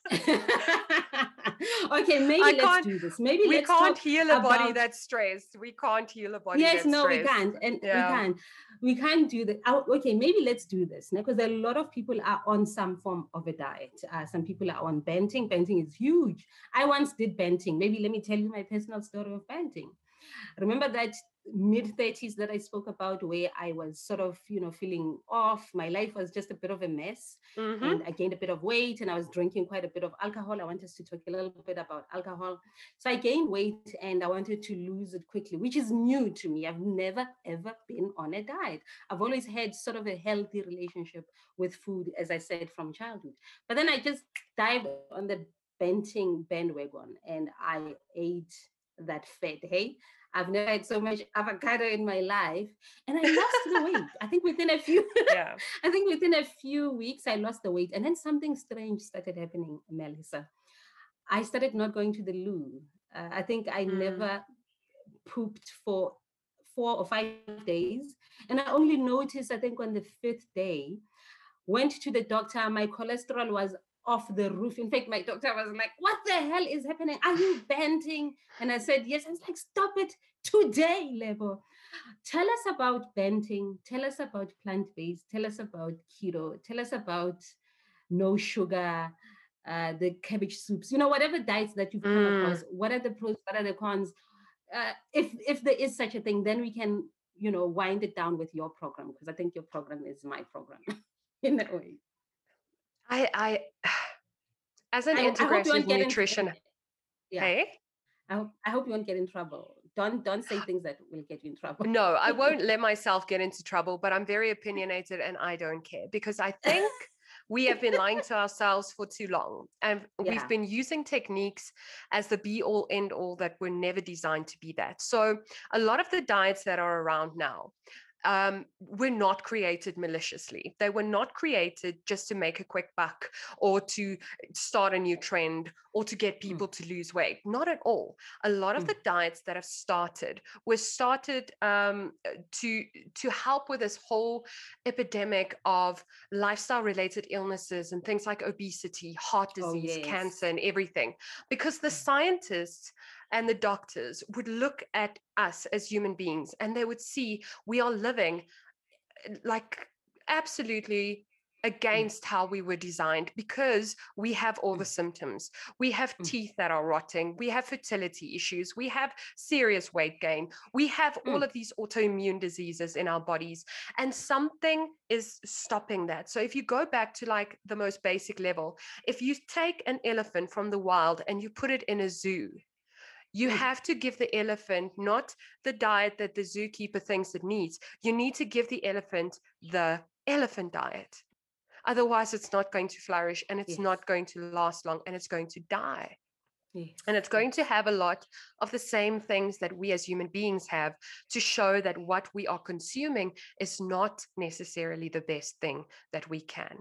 Okay, maybe let's do this. Maybe we let's can't talk heal a body about... that's stressed. We can't heal a body Yes, that's no, we stressed. can't. And Yeah. we can't do that. Okay, maybe let's do this, because a lot of people are on some form of a diet. Some people are on Banting. Banting is huge. I once did Banting. Maybe let me tell you my personal story of Banting. Remember that mid-30s that I spoke about, where I was sort of, feeling off. My life was just a bit of a mess. Mm-hmm. And I gained a bit of weight, and I was drinking quite a bit of alcohol. I want us to talk a little bit about alcohol. So I gained weight, and I wanted to lose it quickly, which is new to me. I've never, ever been on a diet. I've always had sort of a healthy relationship with food, as I said, from childhood. But then I just dived on the Banting bandwagon, and I ate that fat. Hey, I've never had so much avocado in my life, and I lost the weight. I think within a few weeks, I lost the weight. And then something strange started happening, Melissa. I started not going to the loo. I think I never pooped for 4 or 5 days. And I only noticed, I think, on the 5th day, went to the doctor. My cholesterol was off the roof. In fact, my doctor was like, what the hell is happening? Are you Banting? And I said, yes. I was like, stop it today, Lebo. Tell us about Banting. Tell us about plant-based. Tell us about keto. Tell us about no sugar, the cabbage soups, whatever diets that you've come across. What are the pros? What are the cons? If there is such a thing, then we can, wind it down with your program, because I think your program is my program in a way. I as an integrative nutrition, hey, I hope you won't get in trouble. Don't say things that will get you in trouble. No, I won't let myself get into trouble, but I'm very opinionated and I don't care, because I think we have been lying to ourselves for too long, and we've been using techniques as the be all end all that were never designed to be that. So a lot of the diets that are around now were not created maliciously. They were not created just to make a quick buck, or to start a new trend, or to get people to lose weight. Not at all. A lot of the diets that have started were started to help with this whole epidemic of lifestyle related illnesses and things like obesity, heart disease, cancer, and everything. Because the scientists and the doctors would look at us as human beings, and they would see we are living like absolutely against how we were designed, because we have all the symptoms. We have teeth that are rotting. We have fertility issues. We have serious weight gain. We have all of these autoimmune diseases in our bodies, and something is stopping that. So if you go back to like the most basic level, if you take an elephant from the wild and you put it in a zoo, you have to give the elephant not the diet that the zookeeper thinks it needs. You need to give the elephant the elephant diet. Otherwise, it's not going to flourish, and it's not going to last long, and it's going to die. And it's going to have a lot of the same things that we as human beings have, to show that what we are consuming is not necessarily the best thing that we can.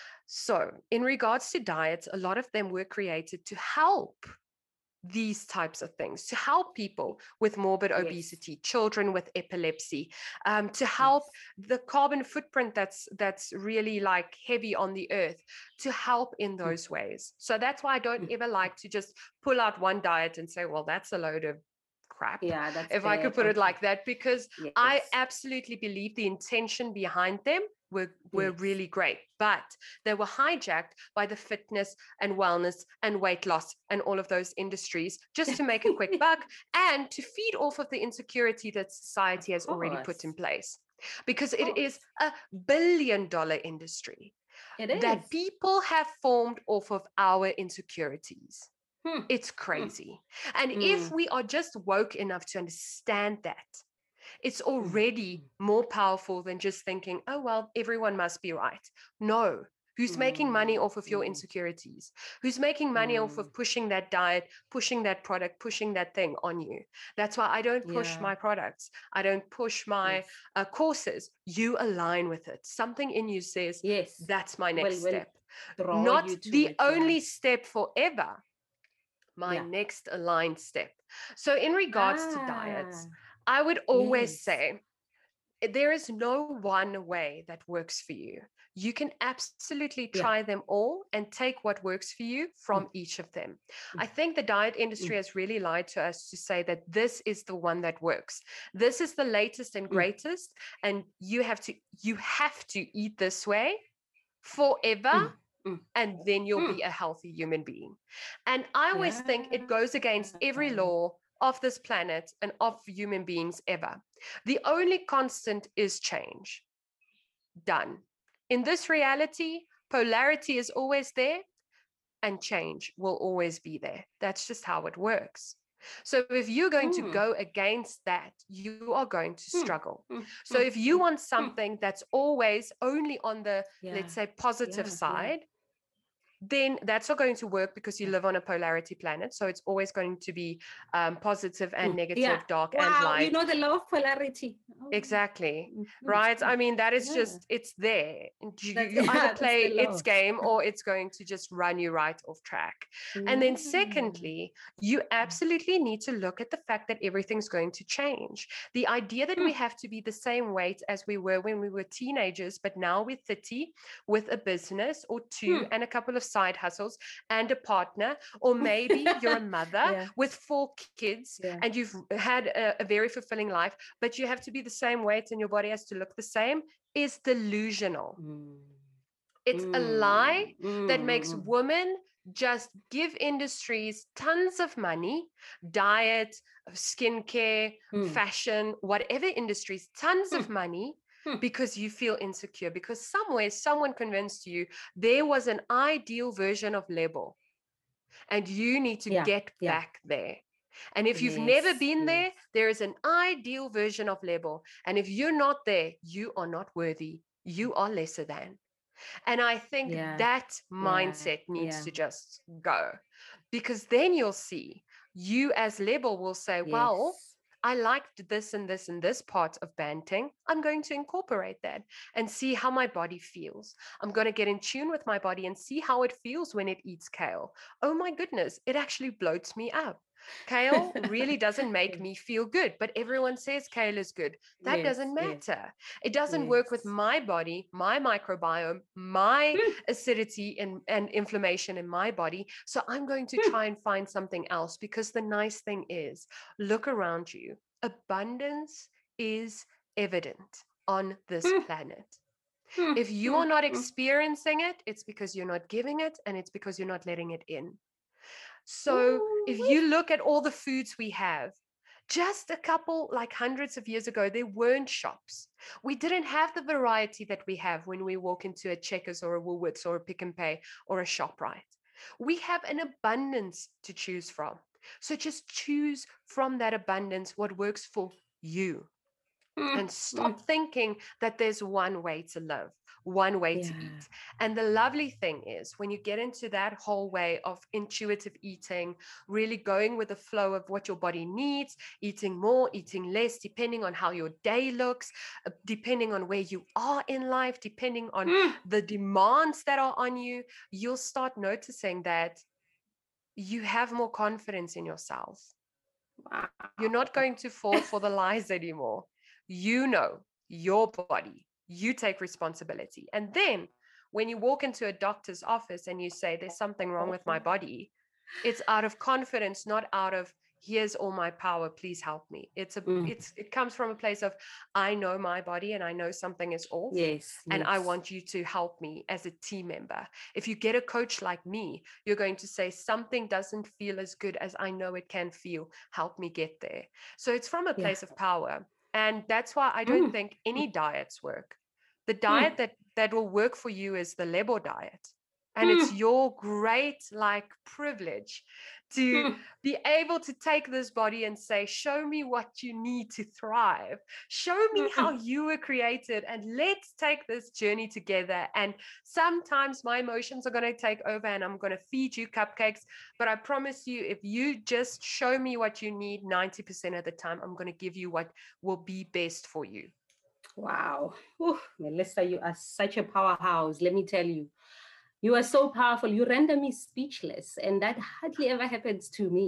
So in regards to diets, a lot of them were created to help these types of things, to help people with morbid obesity, children with epilepsy, to help the carbon footprint that's really like heavy on the earth, to help in those ways. So that's why I don't ever like to just pull out one diet and say, well, that's a load of crap, if I could put it like that, because I absolutely believe the intention behind them were really great, but they were hijacked by the fitness and wellness and weight loss and all of those industries, just to make a quick buck and to feed off of the insecurity that society has already put in place. Because it is a billion-dollar industry that people have formed off of our insecurities. It's crazy. And if we are just woke enough to understand that, it's already more powerful than just thinking, oh, well, everyone must be right. No. Who's making money off of your insecurities? Who's making money off of pushing that diet, pushing that product, pushing that thing on you? That's why I don't push my products. I don't push my courses. You align with it. Something in you says, that's my next step. Not the only step forever. My next aligned step. So in regards to diets, I would always say, there is no one way that works for you. You can absolutely try them all and take what works for you from each of them. I think the diet industry has really lied to us to say that this is the one that works. This is the latest and greatest, and you have to eat this way forever, and then you'll be a healthy human being. And I always think it goes against every law of this planet and of human beings ever. The only constant is change. Done. In this reality, polarity is always there and change will always be there. That's just how it works. So if you're going to go against that, you are going to struggle. So if you want something that's always only on the, let's say, positive side, then that's not going to work because you live on a polarity planet. So it's always going to be positive and negative, dark and light. You know the law of polarity. Exactly. Right. I mean, that is just, it's there. You either play its game or it's going to just run you right off track. And then secondly, you absolutely need to look at the fact that everything's going to change. The idea that we have to be the same weight as we were when we were teenagers, but now we're 30 with a business or two and a couple of side hustles and a partner, or maybe you're a mother with 4 kids and you've had a very fulfilling life, but you have to be the same weight and your body has to look the same, is delusional. It's a lie that makes women just give industries tons of money, diet, skincare, fashion, whatever industries, tons of money, because you feel insecure, because somewhere someone convinced you there was an ideal version of Lebo and you need to get back there. And if you've never been there, there is an ideal version of Lebo. And if you're not there, you are not worthy. You are lesser than. And I think that mindset needs to just go, because then you'll see you as Lebo will say, well, I liked this and this and this part of Banting. I'm going to incorporate that and see how my body feels. I'm going to get in tune with my body and see how it feels when it eats kale. Oh my goodness, it actually bloats me up. Kale really doesn't make me feel good, but everyone says kale is good. That doesn't matter. It doesn't work with my body, my microbiome, my acidity and inflammation in my body. So I'm going to try and find something else, because the nice thing is, look around you. Abundance is evident on this planet. If you are not experiencing it, it's because you're not giving it, and it's because you're not letting it in. So if you look at all the foods we have, just a couple, like hundreds of years ago, there weren't shops. We didn't have the variety that we have when we walk into a Checkers or a Woolworths or a Pick and Pay or a ShopRite. We have an abundance to choose from. So just choose from that abundance what works for you. And stop thinking that there's one way to live, one way to eat. And the lovely thing is, when you get into that whole way of intuitive eating, really going with the flow of what your body needs, eating more, eating less, depending on how your day looks, depending on where you are in life, depending on the demands that are on you, you'll start noticing that you have more confidence in yourself. Wow. You're not going to fall for the lies anymore. You know your body, you take responsibility. And then when you walk into a doctor's office and you say, there's something wrong with my body, it's out of confidence, not out of, here's all my power, please help me. It comes from a place of, I know my body and I know something is off. And I want you to help me as a team member. If you get a coach like me, you're going to say, something doesn't feel as good as I know it can feel. Help me get there. So it's from a place of power. And that's why I don't think any diets work. The diet that will work for you is the Lebo diet. And it's your great privilege to be able to take this body and say, show me what you need to thrive. Show me how you were created, and let's take this journey together. And sometimes my emotions are going to take over and I'm going to feed you cupcakes. But I promise you, if you just show me what you need 90% of the time, I'm going to give you what will be best for you. Wow. Ooh, Melissa, you are such a powerhouse. Let me tell you. You are so powerful. You render me speechless. And that hardly ever happens to me.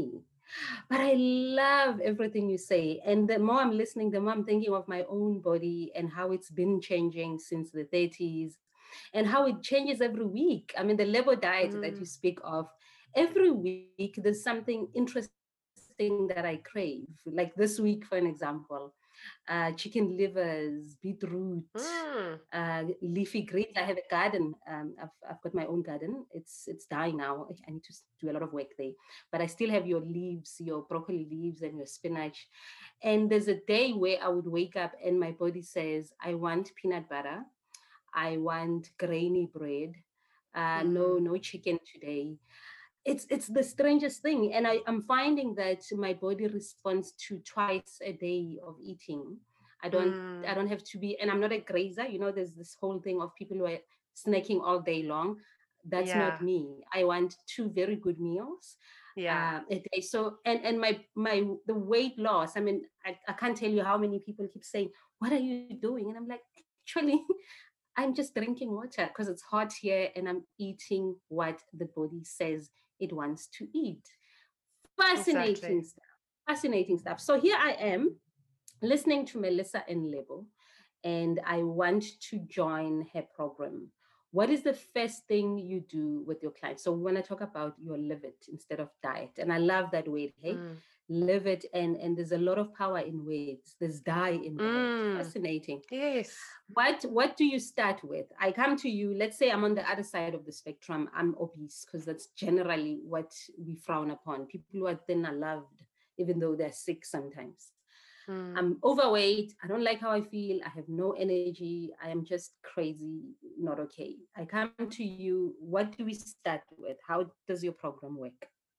But I love everything you say. And the more I'm listening, the more I'm thinking of my own body and how it's been changing since the 30s and how it changes every week. I mean, the Lebo diet that you speak of, every week there's something interesting that I crave. Like this week, for an example, chicken livers, beetroot, leafy greens. I have a garden. I've got my own garden. It's dying now. I need to do a lot of work there, but I still have your leaves, your broccoli leaves, and your spinach. And there's a day where I would wake up and my body says, "I want peanut butter. I want grainy bread. No chicken today." It's the strangest thing, and I'm finding that my body responds to twice a day of eating. I don't have to be, and I'm not a grazer. There's this whole thing of people who are snacking all day long. That's not Yeah. me. I want two very good meals Yeah. a day. So and my the weight loss. I mean, I can't tell you how many people keep saying, "What are you doing?" And I'm like, actually, I'm just drinking water because it's hot here and I'm eating what the body says it wants to eat. Fascinating Exactly. stuff. Fascinating stuff. So here I am listening to Melissa and Lebo, and I want to join her program. What is the first thing you do with your clients? So when I talk about your live it instead of diet, and I love that word, hey, live it, and there's a lot of power in words. There's die in diet. Fascinating. Yes. What do you start with? I come to you, let's say I'm on the other side of the spectrum. I'm obese, because that's generally what we frown upon. People who are thin are loved, even though they're sick sometimes. I'm overweight. I don't like how I feel. I have no energy. I am just crazy, not okay. I come to you. What do we start with? How does your program work?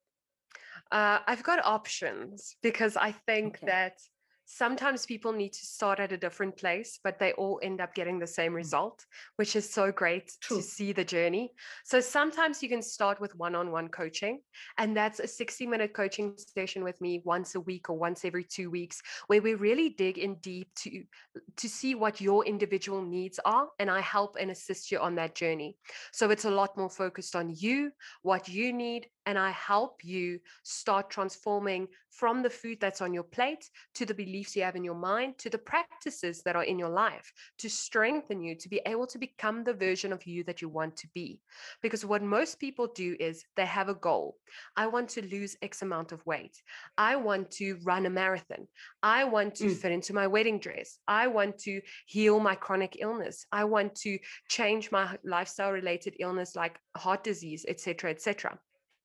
I've got options because I think Okay. that sometimes people need to start at a different place, but they all end up getting the same result, which is so great to True. see the journey. So sometimes you can start with one-on-one coaching, and that's a 60-minute coaching session with me once a week or once every 2 weeks, where we really dig in deep to see what your individual needs are, and I help and assist you on that journey. So it's a lot more focused on you, what you need, and I help you start transforming from the food that's on your plate to the beliefs you have in your mind to the practices that are in your life to strengthen you to be able to become the version of you that you want to be. Because what most people do is they have a goal. I want to lose X amount of weight. I want to run a marathon. I want to fit into my wedding dress. I want to heal my chronic illness. I want to change my lifestyle related illness like heart disease, etc., etc.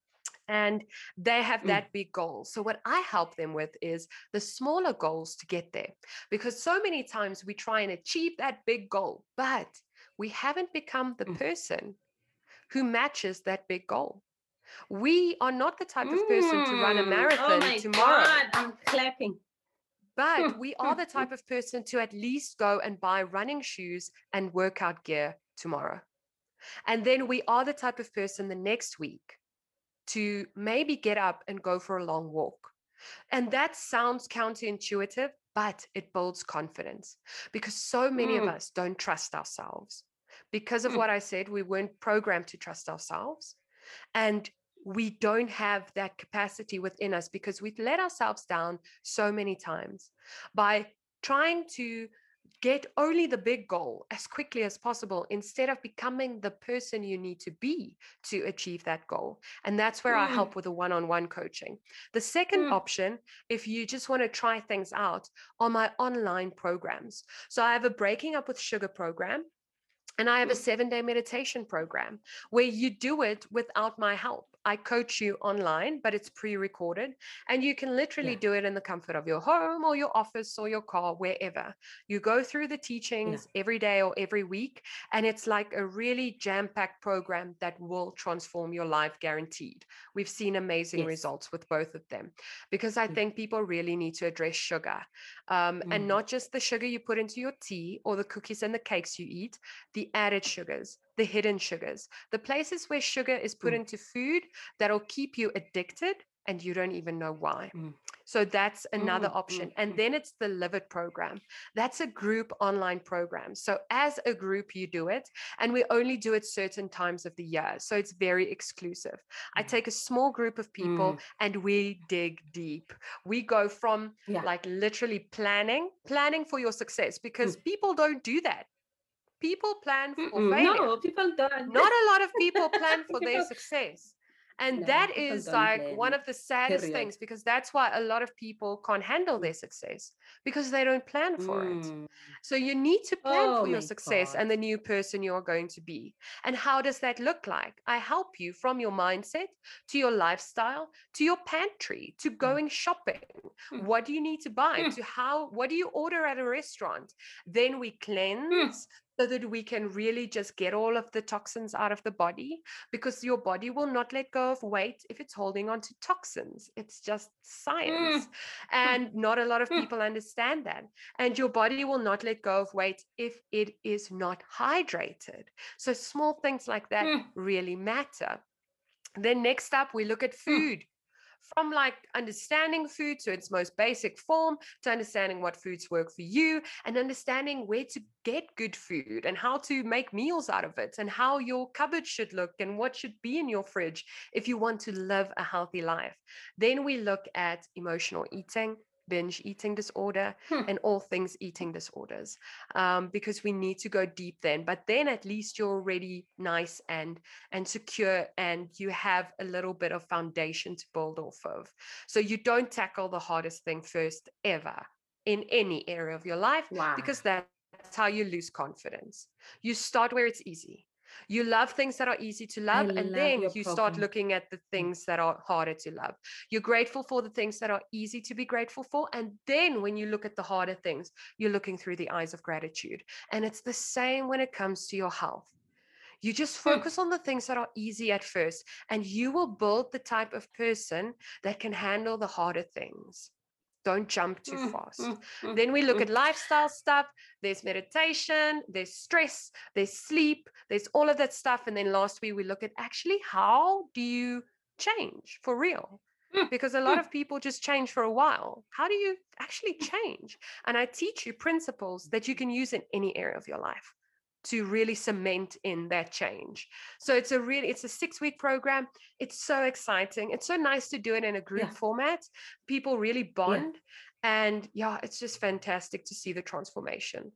And they have that big goal. So what I help them with is the smaller goals to get there. Because so many times we try and achieve that big goal, but we haven't become the person who matches that big goal. We are not the type of person to run a Oh marathon my tomorrow, God, I'm clapping. but we are the type of person to at least go and buy running shoes and workout gear tomorrow. And then we are the type of person the next week to maybe get up and go for a long walk. And that sounds counterintuitive, but it builds confidence because so many of us don't trust ourselves. Because of what I said, we weren't programmed to trust ourselves. And we don't have that capacity within us because we've let ourselves down so many times by trying to get only the big goal as quickly as possible instead of becoming the person you need to be to achieve that goal. And that's where I help with the one-on-one coaching. The second option, if you just want to try things out, are my online programs. So I have a Breaking Up with Sugar program. And I have a 7-day meditation program where you do it without my help. I coach you online, but it's pre-recorded. And you can literally Yeah, do it in the comfort of your home or your office or your car, wherever. You go through the yeah, teachings every day or every week. And it's like a really jam-packed program that will transform your life, guaranteed. We've seen amazing yes, results with both of them because I yeah. think people really need to address sugar. And not just the sugar you put into your tea or the cookies and the cakes you eat, the added sugars, the hidden sugars, the places where sugar is put into food that'll keep you addicted and you don't even know why. So that's another Mm, option. mm, And then it's the Live It program. That's a group online program. So as a group, you do it, and we only do it certain times of the year. So it's very exclusive. I take a small group of people mm. and we dig deep. We go from Yeah. like literally planning for your success, because Mm. people don't do that. People plan for Mm-mm. failure. No, people don't. Not a lot of people plan for their People, success. And no, that people is don't like one plan. of the saddest Period. things, because that's why a lot of people can't handle Mm. their success, because they don't plan for it. Mm. So you need to plan Oh for your my success God. and the new person you are going to be. And how does that look like? I help you from your mindset to your lifestyle to your pantry to Mm. going shopping. Mm. What do you need to buy? Mm. To what do you order at a restaurant? Then we Mm. cleanse so that we can really just get all of the toxins out of the body, because your body will not let go of weight if it's holding on to toxins. It's just Mm. science. Mm. And not a lot of Mm. people understand that. And your body will not let go of weight if it is not hydrated. So small things like that Mm. really matter. Then next up, we look at Mm. food. From like understanding food to its most basic form, to understanding what foods work for you, and understanding where to get good food and how to make meals out of it, and how your cupboard should look and what should be in your fridge if you want to live a healthy life. Then we look at emotional eating, binge eating disorder, Mm. and all things eating disorders, because we need to go deep then. But then at least you're already nice and secure, and you have a little bit of foundation to build off of. So you don't tackle the hardest thing first ever in any area of your life, Wow. because that's how you lose confidence. You start where it's easy. You love things that are easy to I love, and love then your you start program. looking at the Mm. things that are harder to love. You're grateful for the things that are easy to be grateful for. And then when you look at the harder things, you're looking through the eyes of gratitude. And it's the same when it comes to your health. You just Mm. focus on the things that are easy at first, and you will build the type of person that can handle the harder things. Don't jump too Mm. fast. Mm. Mm. Then we look Mm. at lifestyle stuff. There's meditation, there's stress, there's sleep, there's all of that stuff. And then lastly, we look at actually how do you change for real? Mm. Because a lot Mm. of people just change for a while. How do you actually change? And I teach you principles that you can use in any area of your life to really cement in that change. So it's a 6-week program. It's so exciting. It's so nice to do it in a group Yeah. format. People really Yeah. bond. And yeah, it's just fantastic to see the transformation.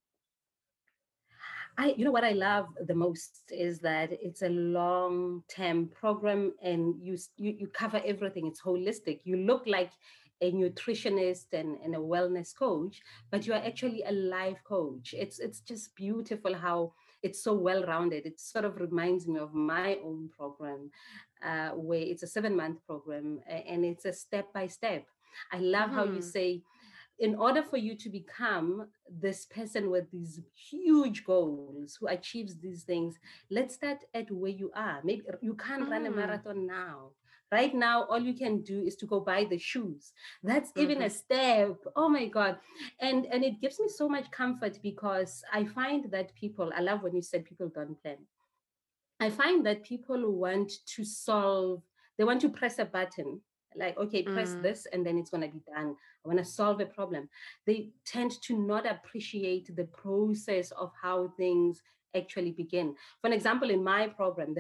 You know what I love the most is that it's a long-term program, and you cover everything. It's holistic. You look like a nutritionist and a wellness coach, but you are actually a life coach. It's just beautiful how it's so well-rounded. It sort of reminds me of my own program, where it's a 7-month program, and it's a step by step. I love how you Mm-hmm. say, in order for you to become this person with these huge goals who achieves these things, let's start at where you are. Maybe you can't run a Mm. marathon now. Right now, all you can do is to go buy the shoes. That's even Mm-hmm. a step. Oh my God. And it gives me so much comfort, because I find that people, I love when you said people don't plan. I find that people want to solve, they want to press a button, like, okay, press Mm. this and then it's going to be done. I want to solve a problem. They tend to not appreciate the process of how things actually begin. For an example, in my program,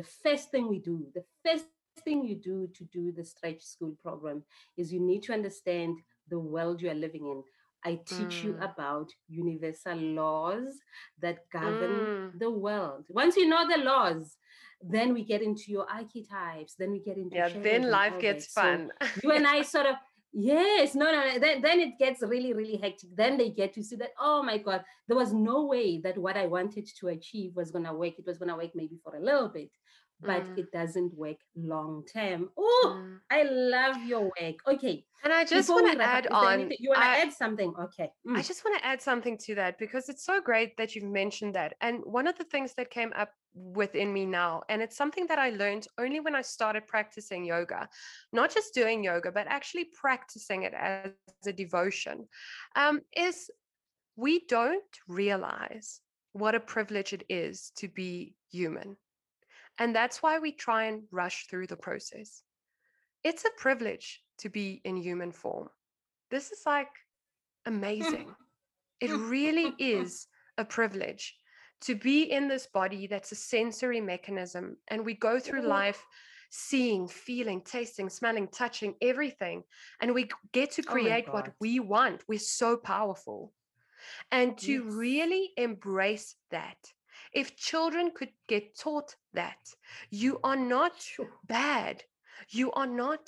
the first thing you do to do the Stretch School program is you need to understand the world you are living in. I teach you Mm. about universal laws that govern Mm. the world. Once you know the laws, then we get into your archetypes, then we get into Yeah, shadows then and life all gets that. So fun. you and I sort of, yes, no, no, then it gets really, really hectic. Then they get to see that, oh my God, there was no way that what I wanted to achieve was going to work. It was going to work maybe for a little bit, but Mm. it doesn't work long term. Oh, Mm. I love your work. Okay, And I just before want we to wrap up, add is there on, anything you want to add something? Okay. I just want to add something to that, because it's so great that you've mentioned that. And one of the things that came up within me now, and it's something that I learned only when I started practicing yoga, not just doing yoga, but actually practicing it as a devotion, is we don't realize what a privilege it is to be human. And that's why we try and rush through the process. It's a privilege to be in human form. this is like amazing. It really is a privilege to be in this body that's a sensory mechanism. And we go through life seeing, feeling, tasting, smelling, touching, everything. And we get to Oh my create what God. we want. We're so powerful. And to Yes. really embrace that, if children could get taught that, you are not Sure. bad, you are not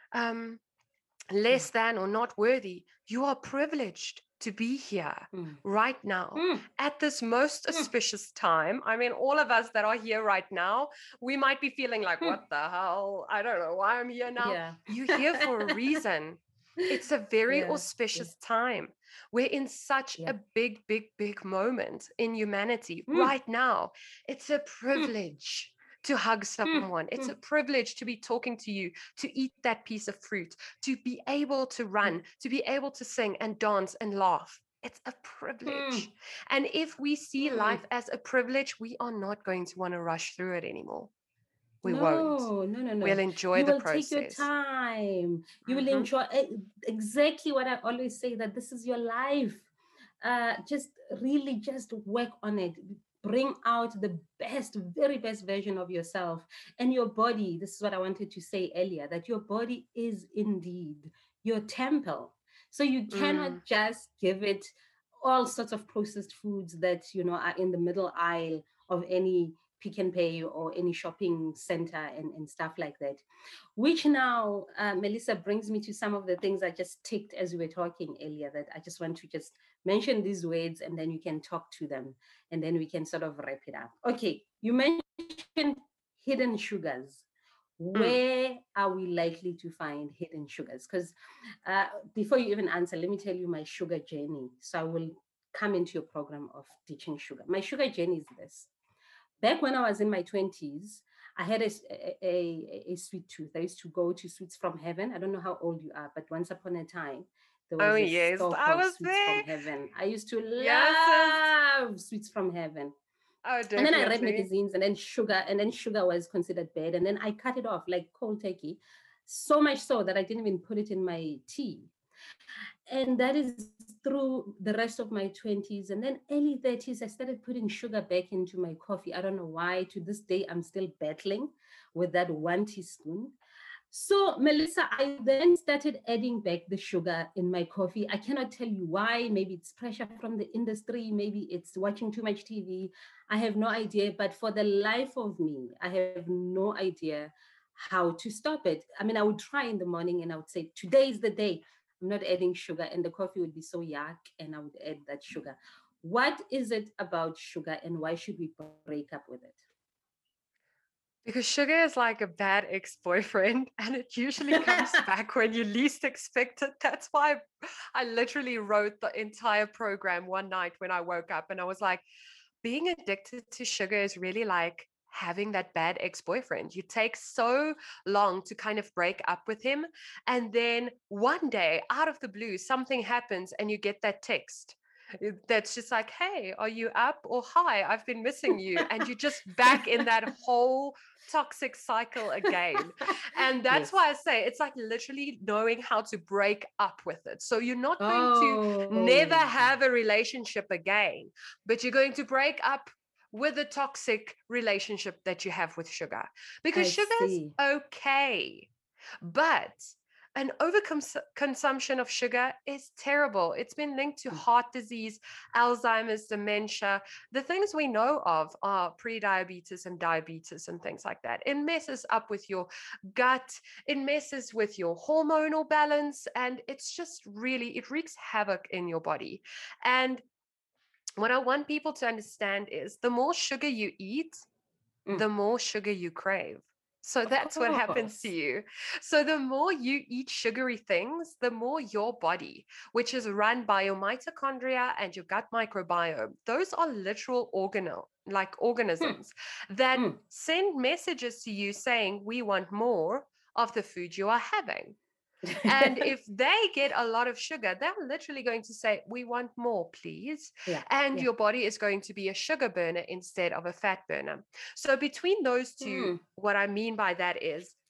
less than or not worthy, you are privileged to be here Mm. right now Mm. at this most auspicious time. I mean, all of us that are here right now, we might be feeling like, what the hell? I don't know why I'm here now. Yeah. You're here for a reason. It's a very Yeah. auspicious time. We're in such Yeah. a big, big, big moment in humanity Mm. right now. It's a privilege to hug someone. It's a privilege to be talking to you, to eat that piece of fruit, to be able to run, to be able to sing and dance and laugh. It's a privilege. And if we see life as a privilege, we are not going to want to rush through it anymore. We won't. No. We'll enjoy You the will take your process. time. You will Mhm. enjoy exactly what I always say, that this is your life. Just really just work on it. Bring out the best, very best version of yourself and your body. This is what I wanted to say earlier, that your body is indeed your temple. So you cannot just give it all sorts of processed foods that, are in the middle aisle of any Pick and Pay or any shopping center and stuff like that. Which now, Melissa, brings me to some of the things I just ticked as we were talking earlier, that I just want to just mention these words and then you can talk to them and then we can sort of wrap it up. Okay, you mentioned hidden sugars. Where are we likely to find hidden sugars? Because before you even answer, let me tell you my sugar journey. So I will come into your program of teaching sugar. My sugar journey is this. Back when I was in my 20s, I had a sweet tooth. I used to go to Sweets from Heaven. I don't know how old you are, but once upon a time, there Oh, was a yes, store I called was Sweets there. from Heaven. I used to Yes, sis. love Sweets from Heaven. Oh, And then I read definitely. magazines, and then sugar was considered bad. And then I cut it off like cold turkey, so much so that I didn't even put it in my tea. And that is through the rest of my 20s. And then early 30s, I started putting sugar back into my coffee. I don't know why. To this day, I'm still battling with that 1 teaspoon. So, Melissa, I then started adding back the sugar in my coffee. I cannot tell you why. Maybe it's pressure from the industry. Maybe it's watching too much TV. I have no idea. But for the life of me, I have no idea how to stop it. I mean, I would try in the morning and I would say, today is the day. I'm not adding sugar, and the coffee would be so yuck, and I would add that sugar. What is it about sugar, and why should we break up with it? Because sugar is like a bad ex-boyfriend and it usually comes back when you least expect it. That's why I literally wrote the entire program one night when I woke up and I was like, being addicted to sugar is really like having that bad ex-boyfriend. You take so long to kind of break up with him. And then one day, out of the blue, something happens and you get that text that's just like, hey, are you up? Or hi, I've been missing you. And you're just back in that whole toxic cycle again. And that's Yes. why I say it's like literally knowing how to break up with it. So you're not going to never Oh, have a relationship again, but you're going to break up with the toxic relationship that you have with sugar, because I sugar is see. okay, but an overconsumption of sugar is terrible. It's been linked to heart disease, Alzheimer's, dementia. The things we know of are pre-diabetes and diabetes and things like that. It messes up with your gut. It messes with your hormonal balance. And it's just really, it wreaks havoc in your body. And what I want people to understand is the more sugar you eat, the more sugar you crave. So Of that's what happens to course. you. So the more you eat sugary things, the more your body, which is run by your mitochondria and your gut microbiome, those are literal organisms that send messages to you saying, we want more of the food you are having. And if they get a lot of sugar, they're literally going to say, we want more, please. Yeah. And Yeah. your body is going to be a sugar burner instead of a fat burner. So between those two, what I mean by that is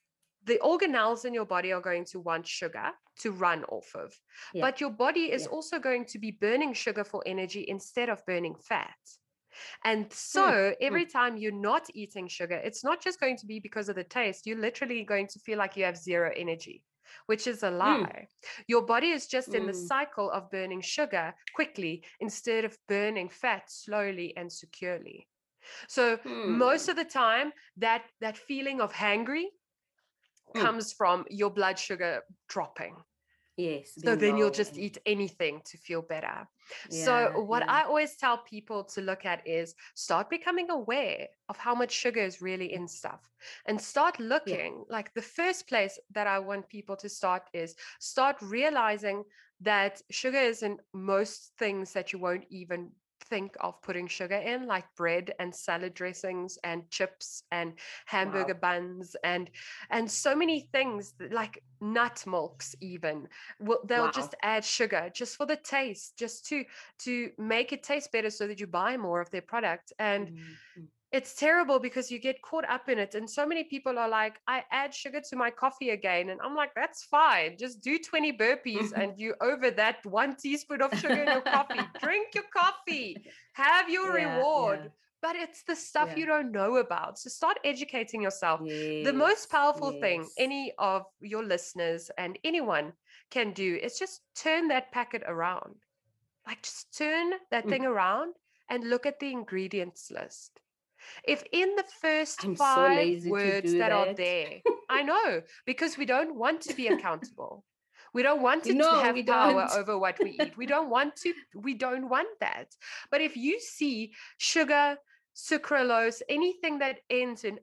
the organelles in your body are going to want sugar to run off of. Yeah. But your body is Yeah. also going to be burning sugar for energy instead of burning fat. And so every time you're not eating sugar, it's not just going to be because of the taste. You're literally going to feel like you have zero energy, which is a lie. Your body is just in the cycle of burning sugar quickly instead of burning fat slowly and securely. So most of the time, that feeling of hangry comes from your blood sugar dropping. Yes. So then you'll just eat anything to feel better. So what I always tell people to look at is start becoming aware of how much sugar is really in stuff, and start looking. Like the first place that I want people to start is start realizing that sugar is in most things that you won't even think of putting sugar in, like bread and salad dressings and chips and hamburger buns and so many things, like nut milks even. They'll just add sugar just for the taste, just to make it taste better so that you buy more of their product. And it's terrible because you get caught up in it. And so many people are like, I add sugar to my coffee again. And I'm like, that's fine. Just do 20 burpees and you over that 1 teaspoon of sugar in your coffee. Drink your coffee, have your reward. But it's the stuff you don't know about. So start educating yourself. The most powerful thing any of your listeners and anyone can do is just turn that packet around. Like just turn that thing around and look at the ingredients list. If in the first 5 words that are there, I know, because we don't want to be accountable. We don't want to have power over what we eat. We don't want that. But if you see sugar, sucralose, anything that ends in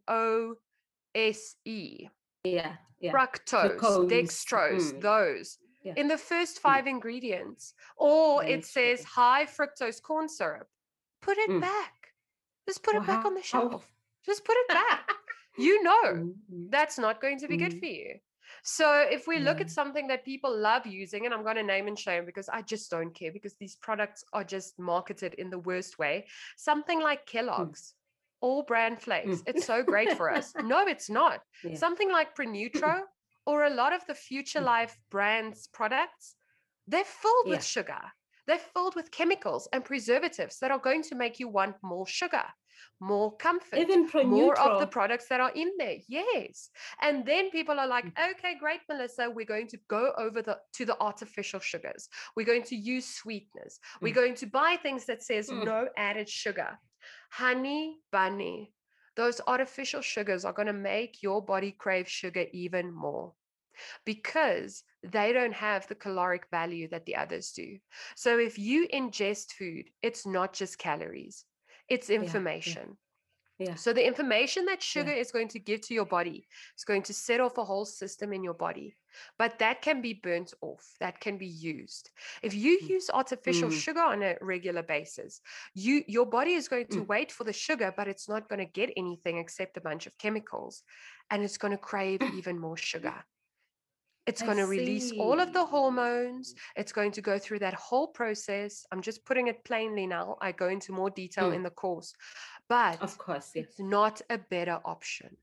O-S-E, fructose, dextrose, those, in the first 5 ingredients, or it says high fructose corn syrup, put it back. Just put it back on the shelf. Just put it back. You know that's not going to be good for you. So if we look at something that people love using, and I'm going to name and shame because I just don't care, because these products are just marketed in the worst way. Something like Kellogg's, all brand flakes. It's so great for us. No, it's not. Something like Prenutro or a lot of the Future Life brands products, they're filled with sugar. They're filled with chemicals and preservatives that are going to make you want more sugar, more comfort, even more of the products that are in there. Yes. And then people are like, okay, great, Melissa, we're going to go over to the artificial sugars. We're going to use sweeteners. We're going to buy things that says no added sugar. Honey bunny, those artificial sugars are going to make your body crave sugar even more, because they don't have the caloric value that the others do. So if you ingest food, it's not just calories, it's information. So the information that sugar is going to give to your body is going to set off a whole system in your body. But that can be burnt off. That can be used. If you use artificial sugar on a regular basis, your body is going to wait for the sugar, but it's not going to get anything except a bunch of chemicals. And it's going to crave even more sugar. It's going to release all of the hormones. It's going to go through that whole process. I'm just putting it plainly now. I go into more detail in the course. But of course, it's not a better option.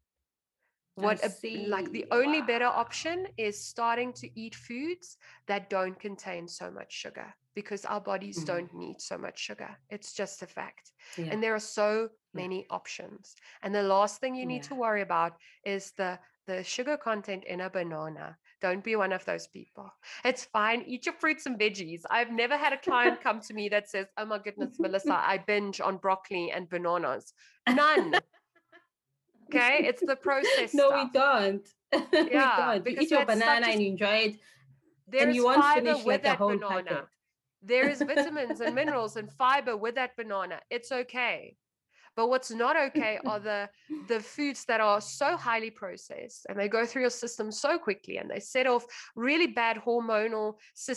Like the only better option is starting to eat foods that don't contain so much sugar, because our bodies don't need so much sugar. It's just a fact. And there are so many options. And the last thing you need to worry about is the sugar content in a banana. Don't be one of those people. It's fine. Eat your fruits and veggies. I've never had a client come to me that says, oh my goodness, Melissa, I binge on broccoli and bananas. None. Okay, it's the process. No, stuff. we don't. We don't. You eat your banana and you enjoy it. There's you won't fiber finish with like that a whole banana. packet. There is vitamins and minerals and fiber with that banana. It's okay. But what's not okay are the foods that are so highly processed, and they go through your system so quickly, and they set off really bad hormonal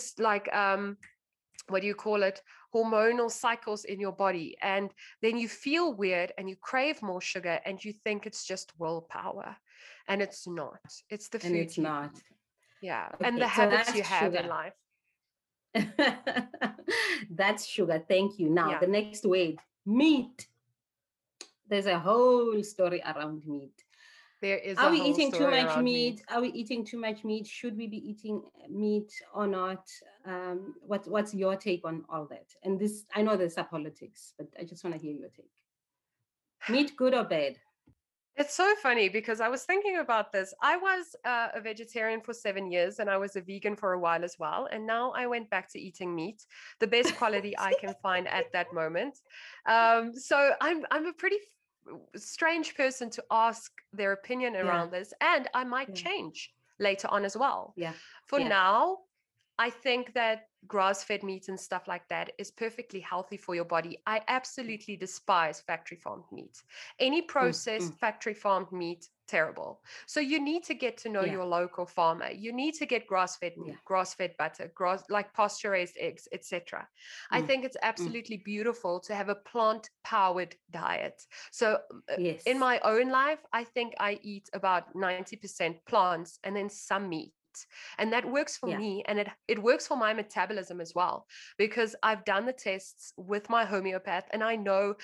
hormonal cycles in your body. And then you feel weird and you crave more sugar and you think it's just willpower. And it's not. It's the food. And it's not. Yeah. Okay, and the so habits you have in life. That's sugar. Thank you. Now, the next word, meat. There's a whole story around meat. There is Are a we whole eating too story much around meat? Are we eating too much meat? Should we be eating meat or not? What's your take on all that? And this, I know there's a politics, but I just want to hear your take. Meat, good or bad? It's so funny because I was thinking about this. I was a vegetarian for 7 years and I was a vegan for a while as well. And now I went back to eating meat, the best quality I can find at that moment. So I'm a pretty strange person to ask their opinion Yeah, around this, and I might yeah, change later on as well. yeah, For yeah. now, I think that grass-fed meat and stuff like that is perfectly healthy for your body. I absolutely despise factory farmed meat. Any Mm, mm, processed factory farmed meat, terrible. So you need to get to know yeah, your local farmer. You need to get grass-fed yeah. meat, grass-fed butter, grass like pasture-raised eggs, etc. I Mm, think it's mm. absolutely beautiful to have a plant-powered diet. So in Yes. my own life, I think I eat about 90% plants and then some meat. And that works for Yeah. me, and it works for my metabolism as well, because I've done the tests with my homeopath and I know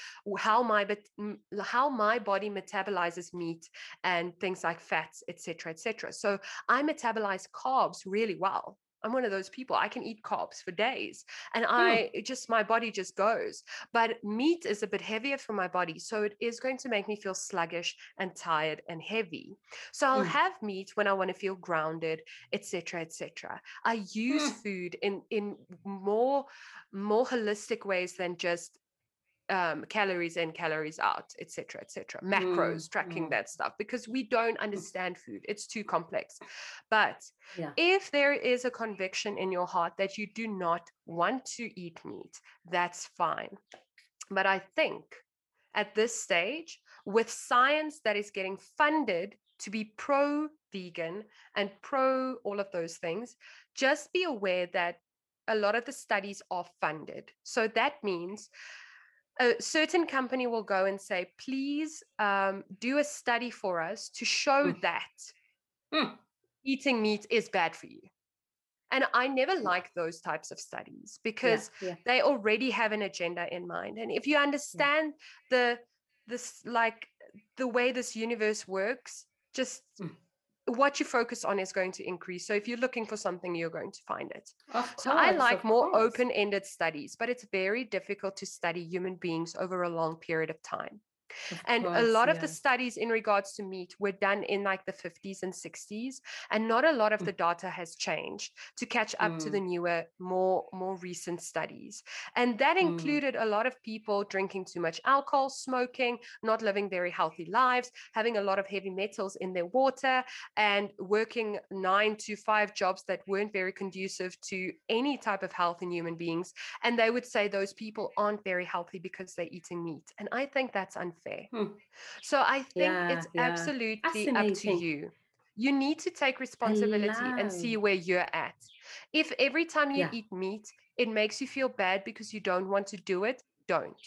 how my body metabolizes meat and things like fats, etc., etc. So I metabolize carbs really well. I'm one of those people. I can eat carbs for days and Mm, my body just goes. But meat is a bit heavier for my body. So it is going to make me feel sluggish and tired and heavy. So I'll mm, have meat when I want to feel grounded, etc., etc. I use mm, food in more holistic ways than just calories in, calories out, etc., etc. mm, Macros, tracking mm, that stuff, because we don't mm. understand food. It's too complex. But Yeah. if there is a conviction in your heart that you do not want to eat meat, that's fine. But I think at this stage, with science that is getting funded to be pro vegan and pro all of those things, just be aware that a lot of the studies are funded. So that means a certain company will go and say, please do a study for us to show Mm, that mm. eating meat is bad for you. And I never Yeah. like those types of studies Yeah. because Yeah. they already have an agenda in mind. And if you Yeah. understand this like the way this universe works, just Mm. what you focus on is going to increase. So if you're looking for something, you're going to find it. Of So I course. like Of more course. open-ended studies, but it's very difficult to study human beings over a long period of time. Of And a course. lot of the Yeah. studies in regards to meat were done in like the 50s and 60s, and not a lot of the Mm, data has changed to catch up to the mm, newer, more recent studies. And that mm, included a lot of people drinking too much alcohol, smoking, not living very healthy lives, having a lot of heavy metals in their water, and working 9 to 5 jobs that weren't very conducive to any type of health in human beings. And they would say those people aren't very healthy because they're eating meat. And I think that's unfair. mm. So I think Yeah. it's Yeah. absolutely up to Fascinating. you. You need to take I responsibility and see love. where you're at. If every time you Yeah. eat meat, it makes you feel bad because you don't want to do it, don't.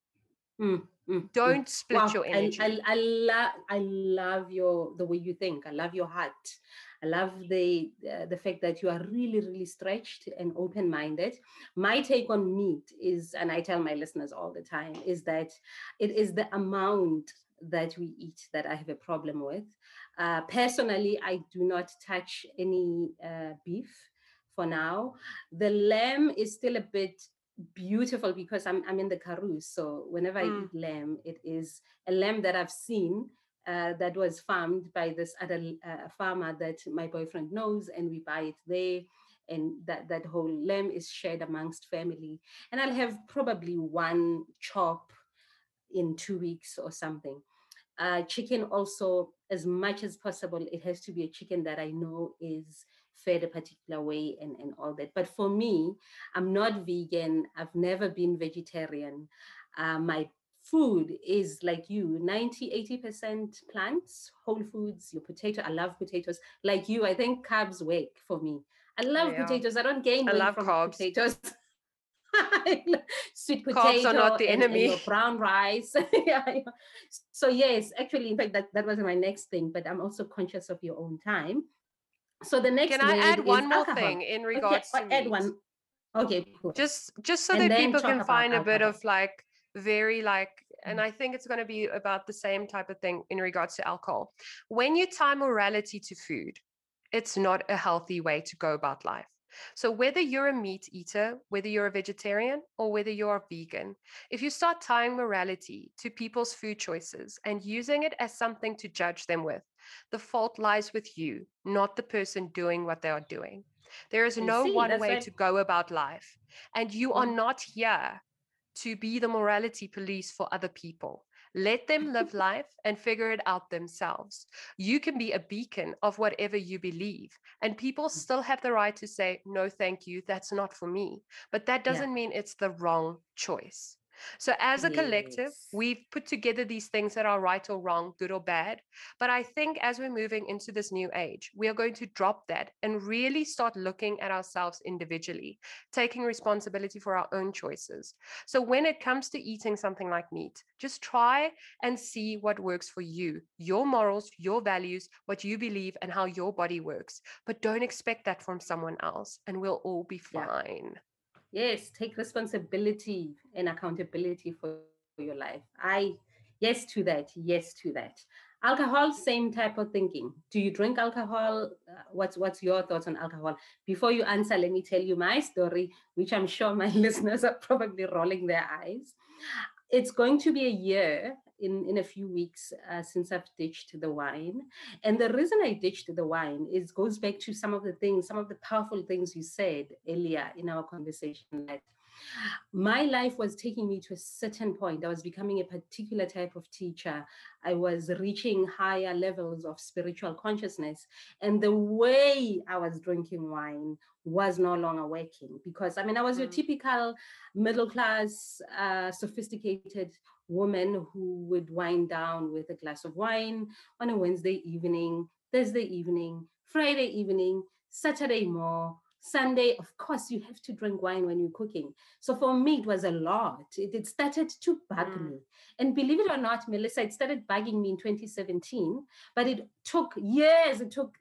Mm, mm, mm. Don't split Wow, your energy. I love your the way you think. I love your heart. I love the fact that you are really really stretched and open minded. My take on meat is, and I tell my listeners all the time, is that it is the amount that we eat that I have a problem with. Personally, I do not touch any beef for now. The lamb is still a bit beautiful because I'm in the Karoo. So whenever I Mm, eat lamb, it is a lamb that I've seen that was farmed by this other farmer that my boyfriend knows, and we buy it there. And that whole lamb is shared amongst family. And I'll have probably one chop in 2 weeks or something. Chicken also, as much as possible, it has to be a chicken that I know is fed a particular way and all that. But for me, I'm not vegan. I've never been vegetarian. My food is like you 90-80% plants, whole foods, your potato. I love potatoes. Like you, I think carbs work for me. I love yeah. potatoes. I don't gain I weight love from carbs. potatoes. Sweet Carbs are potato not the and enemy. your brown rice. Yeah, yeah. So yes, actually, in fact, that was my next thing, but I'm also conscious of your own time. So the Can next I word add is one more alcohol. thing in Okay, regards I to add meat? one. Okay, cool. Just so And that then people talk can about find a bit alcohol. of like very like and I think it's going to be about the same type of thing in regards to alcohol. When you tie morality to food, it's not a healthy way to go about life. So, whether you're a meat eater, whether you're a vegetarian, or whether you're a vegan, if you start tying morality to people's food choices and using it as something to judge them with, the fault lies with you, not the person doing what they are doing. There is I no see. one That's way why. to go about life, and you are Mm. not here to be the morality police for other people. Let them live life and figure it out themselves. You can be a beacon of whatever you believe, and people still have the right to say, no, thank you, that's not for me. But that Yeah. doesn't mean it's the wrong choice. So, as a collective, Yes. we've put together these things that are right or wrong, good or bad. But I think as we're moving into this new age, we are going to drop that and really start looking at ourselves individually, taking responsibility for our own choices. So, when it comes to eating something like meat, just try and see what works for you, your morals, your values, what you believe, and how your body works. But don't expect that from someone else, and we'll all be Yeah. fine. Yes, take responsibility and accountability for your life. Yes to that. Yes to that. Alcohol, same type of thinking. Do you drink alcohol? What's your thoughts on alcohol? Before you answer, let me tell you my story, which I'm sure my listeners are probably rolling their eyes. It's going to be a year in a few weeks since I've ditched the wine. And the reason I ditched the wine is goes back to some of the things, some of the powerful things you said earlier in our conversation, that my life was taking me to a certain point. I was becoming a particular type of teacher. I was reaching higher levels of spiritual consciousness. And the way I was drinking wine was no longer working, because I mean, I was your typical middle class, sophisticated woman who would wind down with a glass of wine on a Wednesday evening, Thursday evening, Friday evening, Saturday more. Sunday, of course, you have to drink wine when you're cooking. So for me, it was a lot. It started to bug me. And believe it or not, Melissa, it started bugging me in 2017, but it took years. It took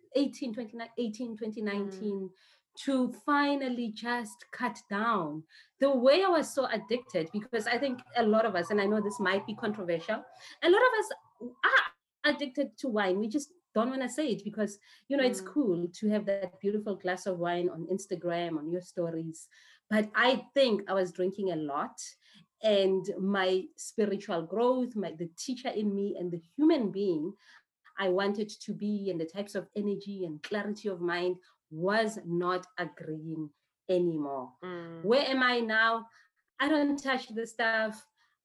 2019 to finally just cut down. The way I was so addicted, because I think a lot of us, and I know this might be controversial, a lot of us are addicted to wine. We just don't want to say it because, it's cool to have that beautiful glass of wine on Instagram, on your stories. But I think I was drinking a lot, and my spiritual growth, the teacher in me, and the human being I wanted to be, and the types of energy and clarity of mind was not agreeing anymore. Where am I now? I don't touch the stuff.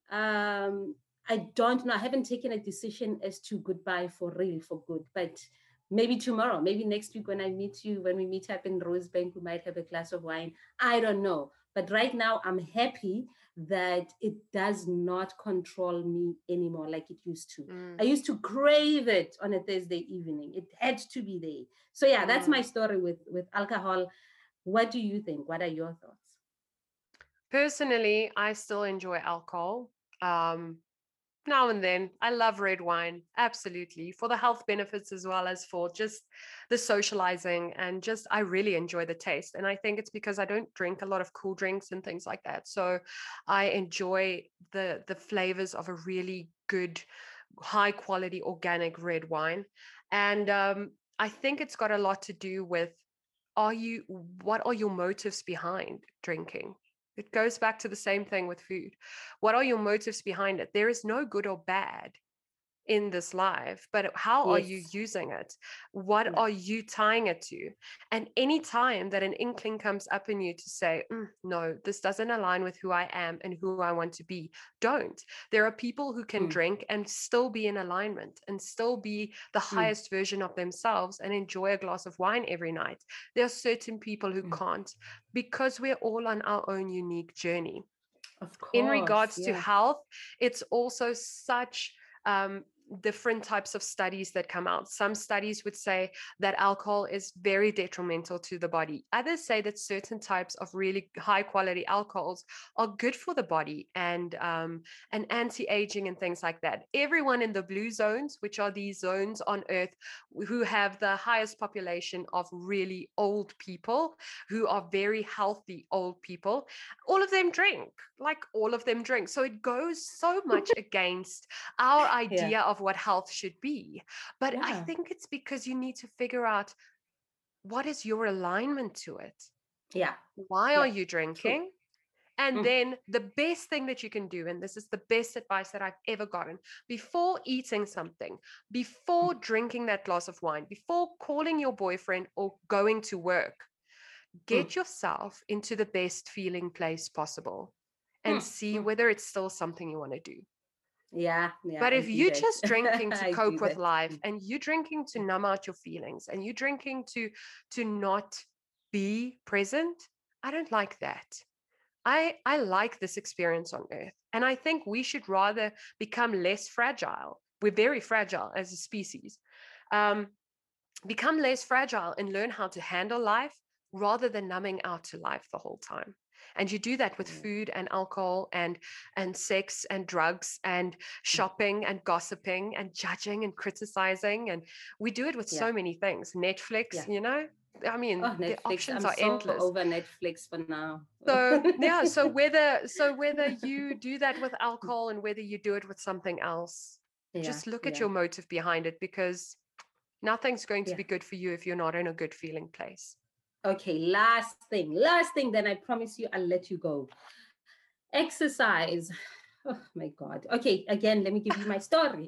I don't know. I haven't taken a decision as to goodbye for real, for good. But maybe tomorrow, maybe next week when I meet you, when we meet up in Rosebank, we might have a glass of wine. I don't know. But right now, I'm happy that it does not control me anymore like it used to. I used to crave it on a Thursday evening. It had to be there. So yeah, that's my story with alcohol. What do you think? What are your thoughts? Personally, I still enjoy alcohol. Um, Now and then, I love red wine, absolutely, for the health benefits as well as for just the socializing, and just I really enjoy the taste. And I think it's because I don't drink a lot of cool drinks and things like that. So I enjoy the flavors of a really good, high quality organic red wine. And I think it's got a lot to do with, what are your motives behind drinking? It goes back to the same thing with food. What are your motives behind it? There is no good or bad in this life, but how are you Yes. using it? What Yeah. are you tying it to? And any time that an inkling comes up in you to say, no, this doesn't align with who I am and who I want to be, don't. There are people who can drink and still be in alignment and still be the highest version of themselves and enjoy a glass of wine every night. There are certain people who can't, because we're all on our own unique journey. Of In course. regards to Yeah. health, it's also such different types of studies that come out. Some studies would say that alcohol is very detrimental to the body. Others say that certain types of really high quality alcohols are good for the body and anti-aging and things like that. Everyone in the blue zones, which are these zones on Earth who have the highest population of really old people, who are very healthy old people, all of them drink. Like all of them drink. So it goes so much against our idea of what health should be. But I think it's because you need to figure out what is your alignment to it. Yeah. Why are you drinking? True. And then the best thing that you can do, and this is the best advice that I've ever gotten, before eating something, before drinking that glass of wine, before calling your boyfriend or going to work, get yourself into the best feeling place possible and see whether it's still something you want to do. Yeah. But if you're just drinking to cope with life, and you're drinking to numb out your feelings, and you're drinking to not be present, I don't like that. I like this experience on Earth. And I think we should rather become less fragile. We're very fragile as a species. Become less fragile and learn how to handle life rather than numbing out to life the whole time. And you do that with food and alcohol and sex and drugs and shopping and gossiping and judging and criticizing. And we do it with so many things. Netflix, you know, I mean, the options are endless. Over Netflix for now. So yeah, so whether you do that with alcohol and whether you do it with something else, just look at your motive behind it, because nothing's going to be good for you if you're not in a good feeling place. Okay, last thing, then I promise you I'll let you go. Exercise. Oh my God. Okay, again, let me give you my story.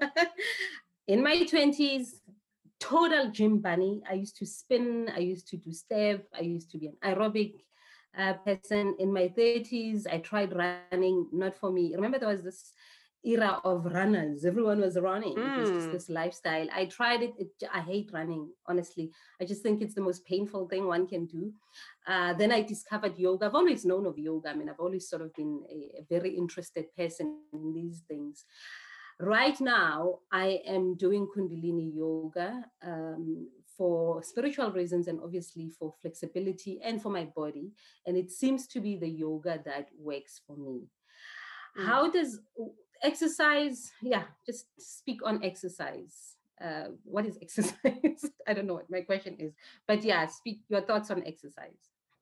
In my 20s, total gym bunny. I used to spin, I used to do step, I used to be an aerobic person. In my 30s, I tried running, not for me. Remember, there was this era of runners. Everyone was running. It was just this lifestyle. I tried it. I hate running, honestly. I just think it's the most painful thing one can do. Then I discovered yoga. I've always known of yoga. I mean, I've always sort of been a very interested person in these things. Right now, I am doing Kundalini yoga for spiritual reasons and obviously for flexibility and for my body. And it seems to be the yoga that works for me. How does exercise? Yeah, just speak on exercise. What is exercise? I don't know what my question is, but yeah, speak your thoughts on exercise.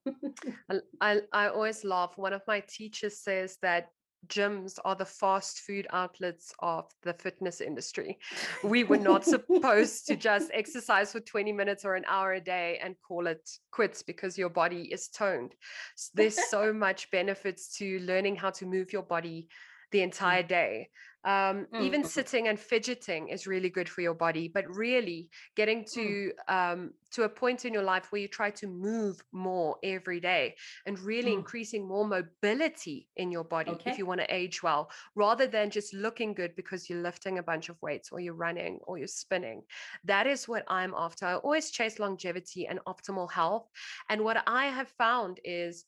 I always laugh. One of my teachers says that gyms are the fast food outlets of the fitness industry. We were not supposed to just exercise for 20 minutes or an hour a day and call it quits because your body is toned. There's so much benefits to learning how to move your body the entire day. Even sitting and fidgeting is really good for your body, but really getting to a point in your life where you try to move more every day and really increasing more mobility in your body if you want to age well, rather than just looking good because you're lifting a bunch of weights or you're running or you're spinning. That is what I'm after. I always chase longevity and optimal health. And what I have found is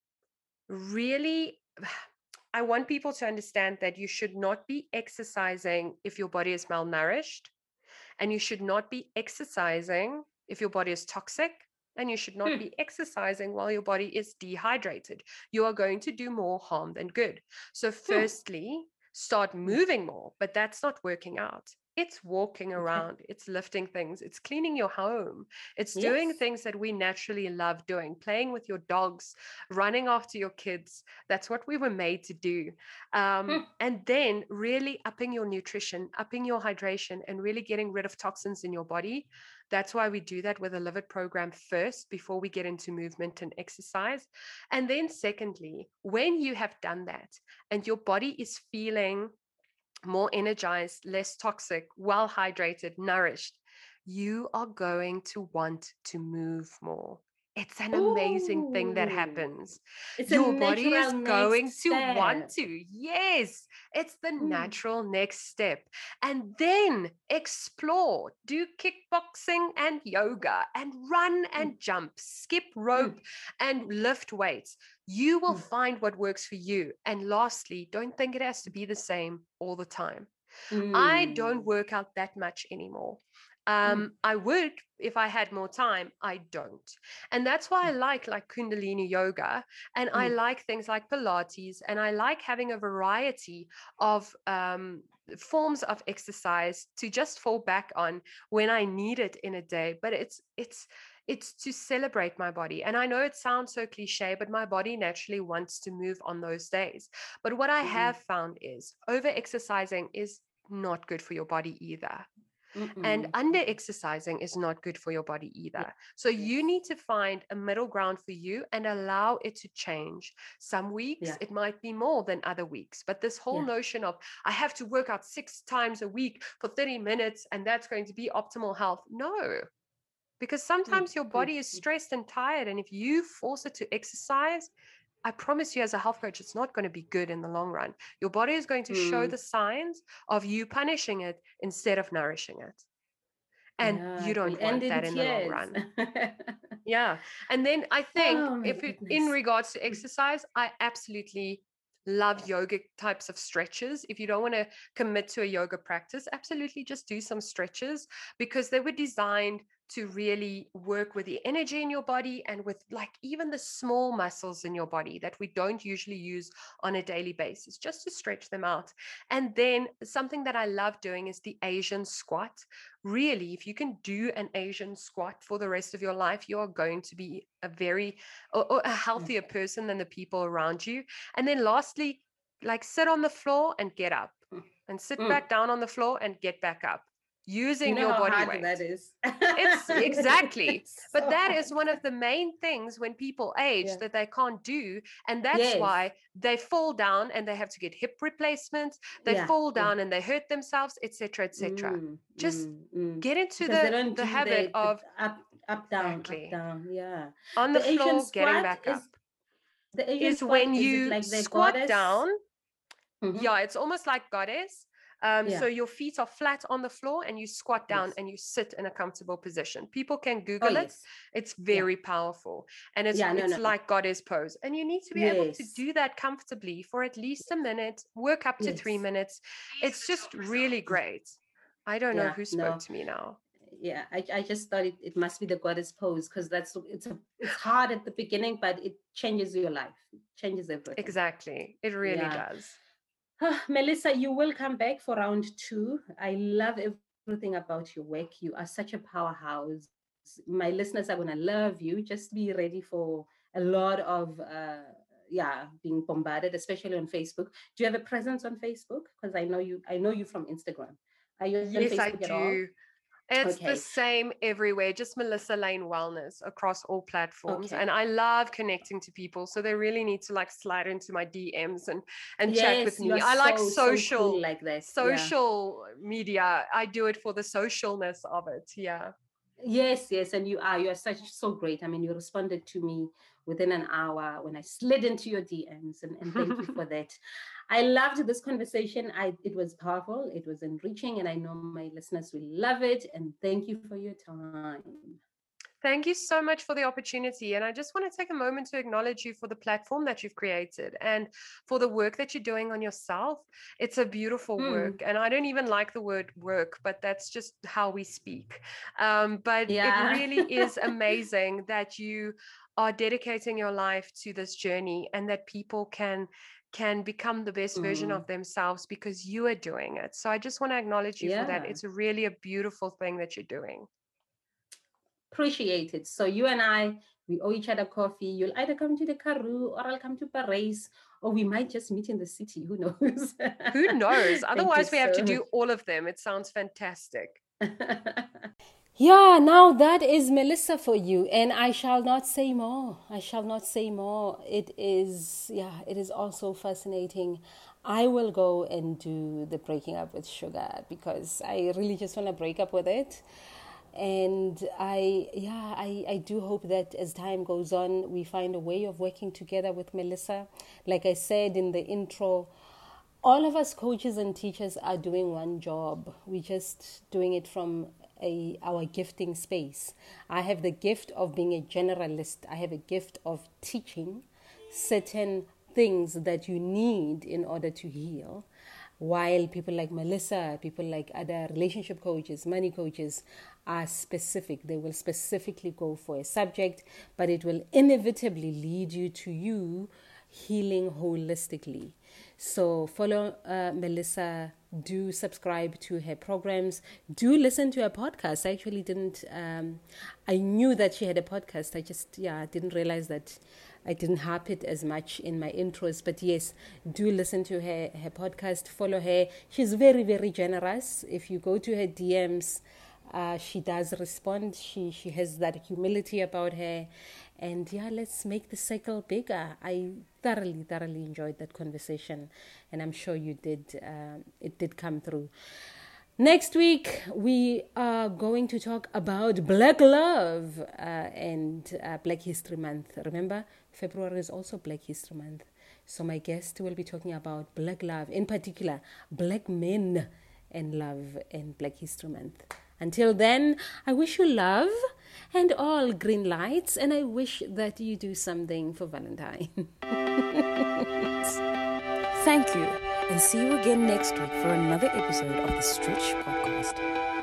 really, I want people to understand that you should not be exercising if your body is malnourished, and you should not be exercising if your body is toxic, and you should not be exercising while your body is dehydrated. You are going to do more harm than good. So firstly, start moving more, but that's not working out. It's walking around, it's lifting things, it's cleaning your home, it's doing things that we naturally love doing, playing with your dogs, running after your kids. That's what we were made to do. And then really upping your nutrition, upping your hydration, and really getting rid of toxins in your body. That's why we do that with a Live It program first, before we get into movement and exercise. And then secondly, when you have done that and your body is feeling more energized, less toxic, well hydrated, nourished, you are going to want to move more. It's an amazing thing that happens. Your body is going to want to. Yes, it's the natural next step. And then explore, do kickboxing and yoga and run and jump, skip rope and lift weights. You will find what works for you. And lastly, don't think it has to be the same all the time. I don't work out that much anymore. I would if I had more time. I don't. And that's why I like Kundalini yoga, and I like things like Pilates, and I like having a variety of forms of exercise to just fall back on when I need it in a day. But it's to celebrate my body. And I know it sounds so cliche, but my body naturally wants to move on those days. But what I have found is over exercising is not good for your body either. And under exercising is not good for your body either. So you need to find a middle ground for you and allow it to change. Some weeks it might be more than other weeks, but this whole notion of I have to work out 6 times a week for 30 minutes and that's going to be optimal health. No, because sometimes your body is stressed and tired. And if you force it to exercise, I promise you as a health coach, it's not going to be good in the long run. Your body is going to show the signs of you punishing it instead of nourishing it. And you don't want that in the long run. Yeah. And then I think in regards to exercise, I absolutely love yoga types of stretches. If you don't want to commit to a yoga practice, absolutely just do some stretches, because they were designed to really work with the energy in your body and with like even the small muscles in your body that we don't usually use on a daily basis, just to stretch them out. And then something that I love doing is the Asian squat. Really, if you can do an Asian squat for the rest of your life, you are going to be a healthier person than the people around you. And then lastly, like sit on the floor and get up, and sit back down on the floor and get back up, using your body weight. That is. It's exactly. But that is one of the main things when people age that they can't do. And that's why they fall down and they have to get hip replacements. They fall down and they hurt themselves, etc., etc. Just get into the habit of up, down, yeah. On the floor, getting back up. The Asian is when you like squat down. Yeah, it's almost like goddess. So your feet are flat on the floor and you squat down and you sit in a comfortable position. People can Google it. It's very powerful. And it's like goddess pose. And you need to be able to do that comfortably for at least a minute, work up to 3 minutes. It's just really great. I don't know who spoke to me now. Yeah, I just thought it must be the goddess pose, because it's hard at the beginning, but it changes your life. It changes everything. Exactly. It really does. Melissa, you will come back for round 2. I love everything about your work. You are such a powerhouse. My listeners are going to love you. Just be ready for a lot of, being bombarded, especially on Facebook. Do you have a presence on Facebook? Because I know you from Instagram. Are you on Facebook I do. At all? It's the same everywhere, just Melissa Lane Wellness across all platforms. And I love connecting to people. So they really need to like slide into my DMs and chat with me. I like social, cool like this. Social media. I do it for the socialness of it. Yeah. Yes. And you are so great. I mean, you responded to me within an hour when I slid into your DMs, and thank you for that. I loved this conversation. It was powerful, it was enriching, and I know my listeners will love it. And thank you for your time. Thank you so much for the opportunity. And I just want to take a moment to acknowledge you for the platform that you've created and for the work that you're doing on yourself. It's a beautiful work. And I don't even like the word work, but that's just how we speak. But it really is amazing that you are dedicating your life to this journey, and that people can become the best version of themselves because you are doing it. So I just want to acknowledge you for that. It's really a beautiful thing that you're doing. Appreciate it. So you and I, we owe each other coffee. You'll either come to the Karoo or I'll come to Paris, or we might just meet in the city. Who knows? Who knows? Otherwise, we have to do all of them. It sounds fantastic. Yeah, now that is Melissa for you, and I shall not say more. It is also fascinating. I will go and do the breaking up with sugar, because I really just want to break up with it. And I do hope that as time goes on, we find a way of working together with Melissa. Like I said in the intro, all of us coaches and teachers are doing one job. We're just doing it from our gifting space. I have the gift of being a generalist. I have a gift of teaching certain things that you need in order to heal. while people like Melissa, people like other relationship coaches, money coaches are specific. They will specifically go for a subject, but it will inevitably lead you to you healing holistically. So follow Melissa, do subscribe to her programs, do listen to her podcast. I actually didn't, I knew that she had a podcast. I just, didn't realize that I didn't harp it as much in my intros. But yes, do listen to her podcast, follow her. She's very, very generous. If you go to her DMs, she does respond. She has that humility about her. And let's make the cycle bigger. I thoroughly enjoyed that conversation. And I'm sure you did. It did come through. Next week, we are going to talk about Black love and Black History Month. Remember, February is also Black History Month. So my guest will be talking about Black love, in particular, Black men and love and Black History Month. Until then, I wish you love and all green lights, and I wish that you do something for Valentine. Thank you, and see you again next week for another episode of the Stretch Podcast.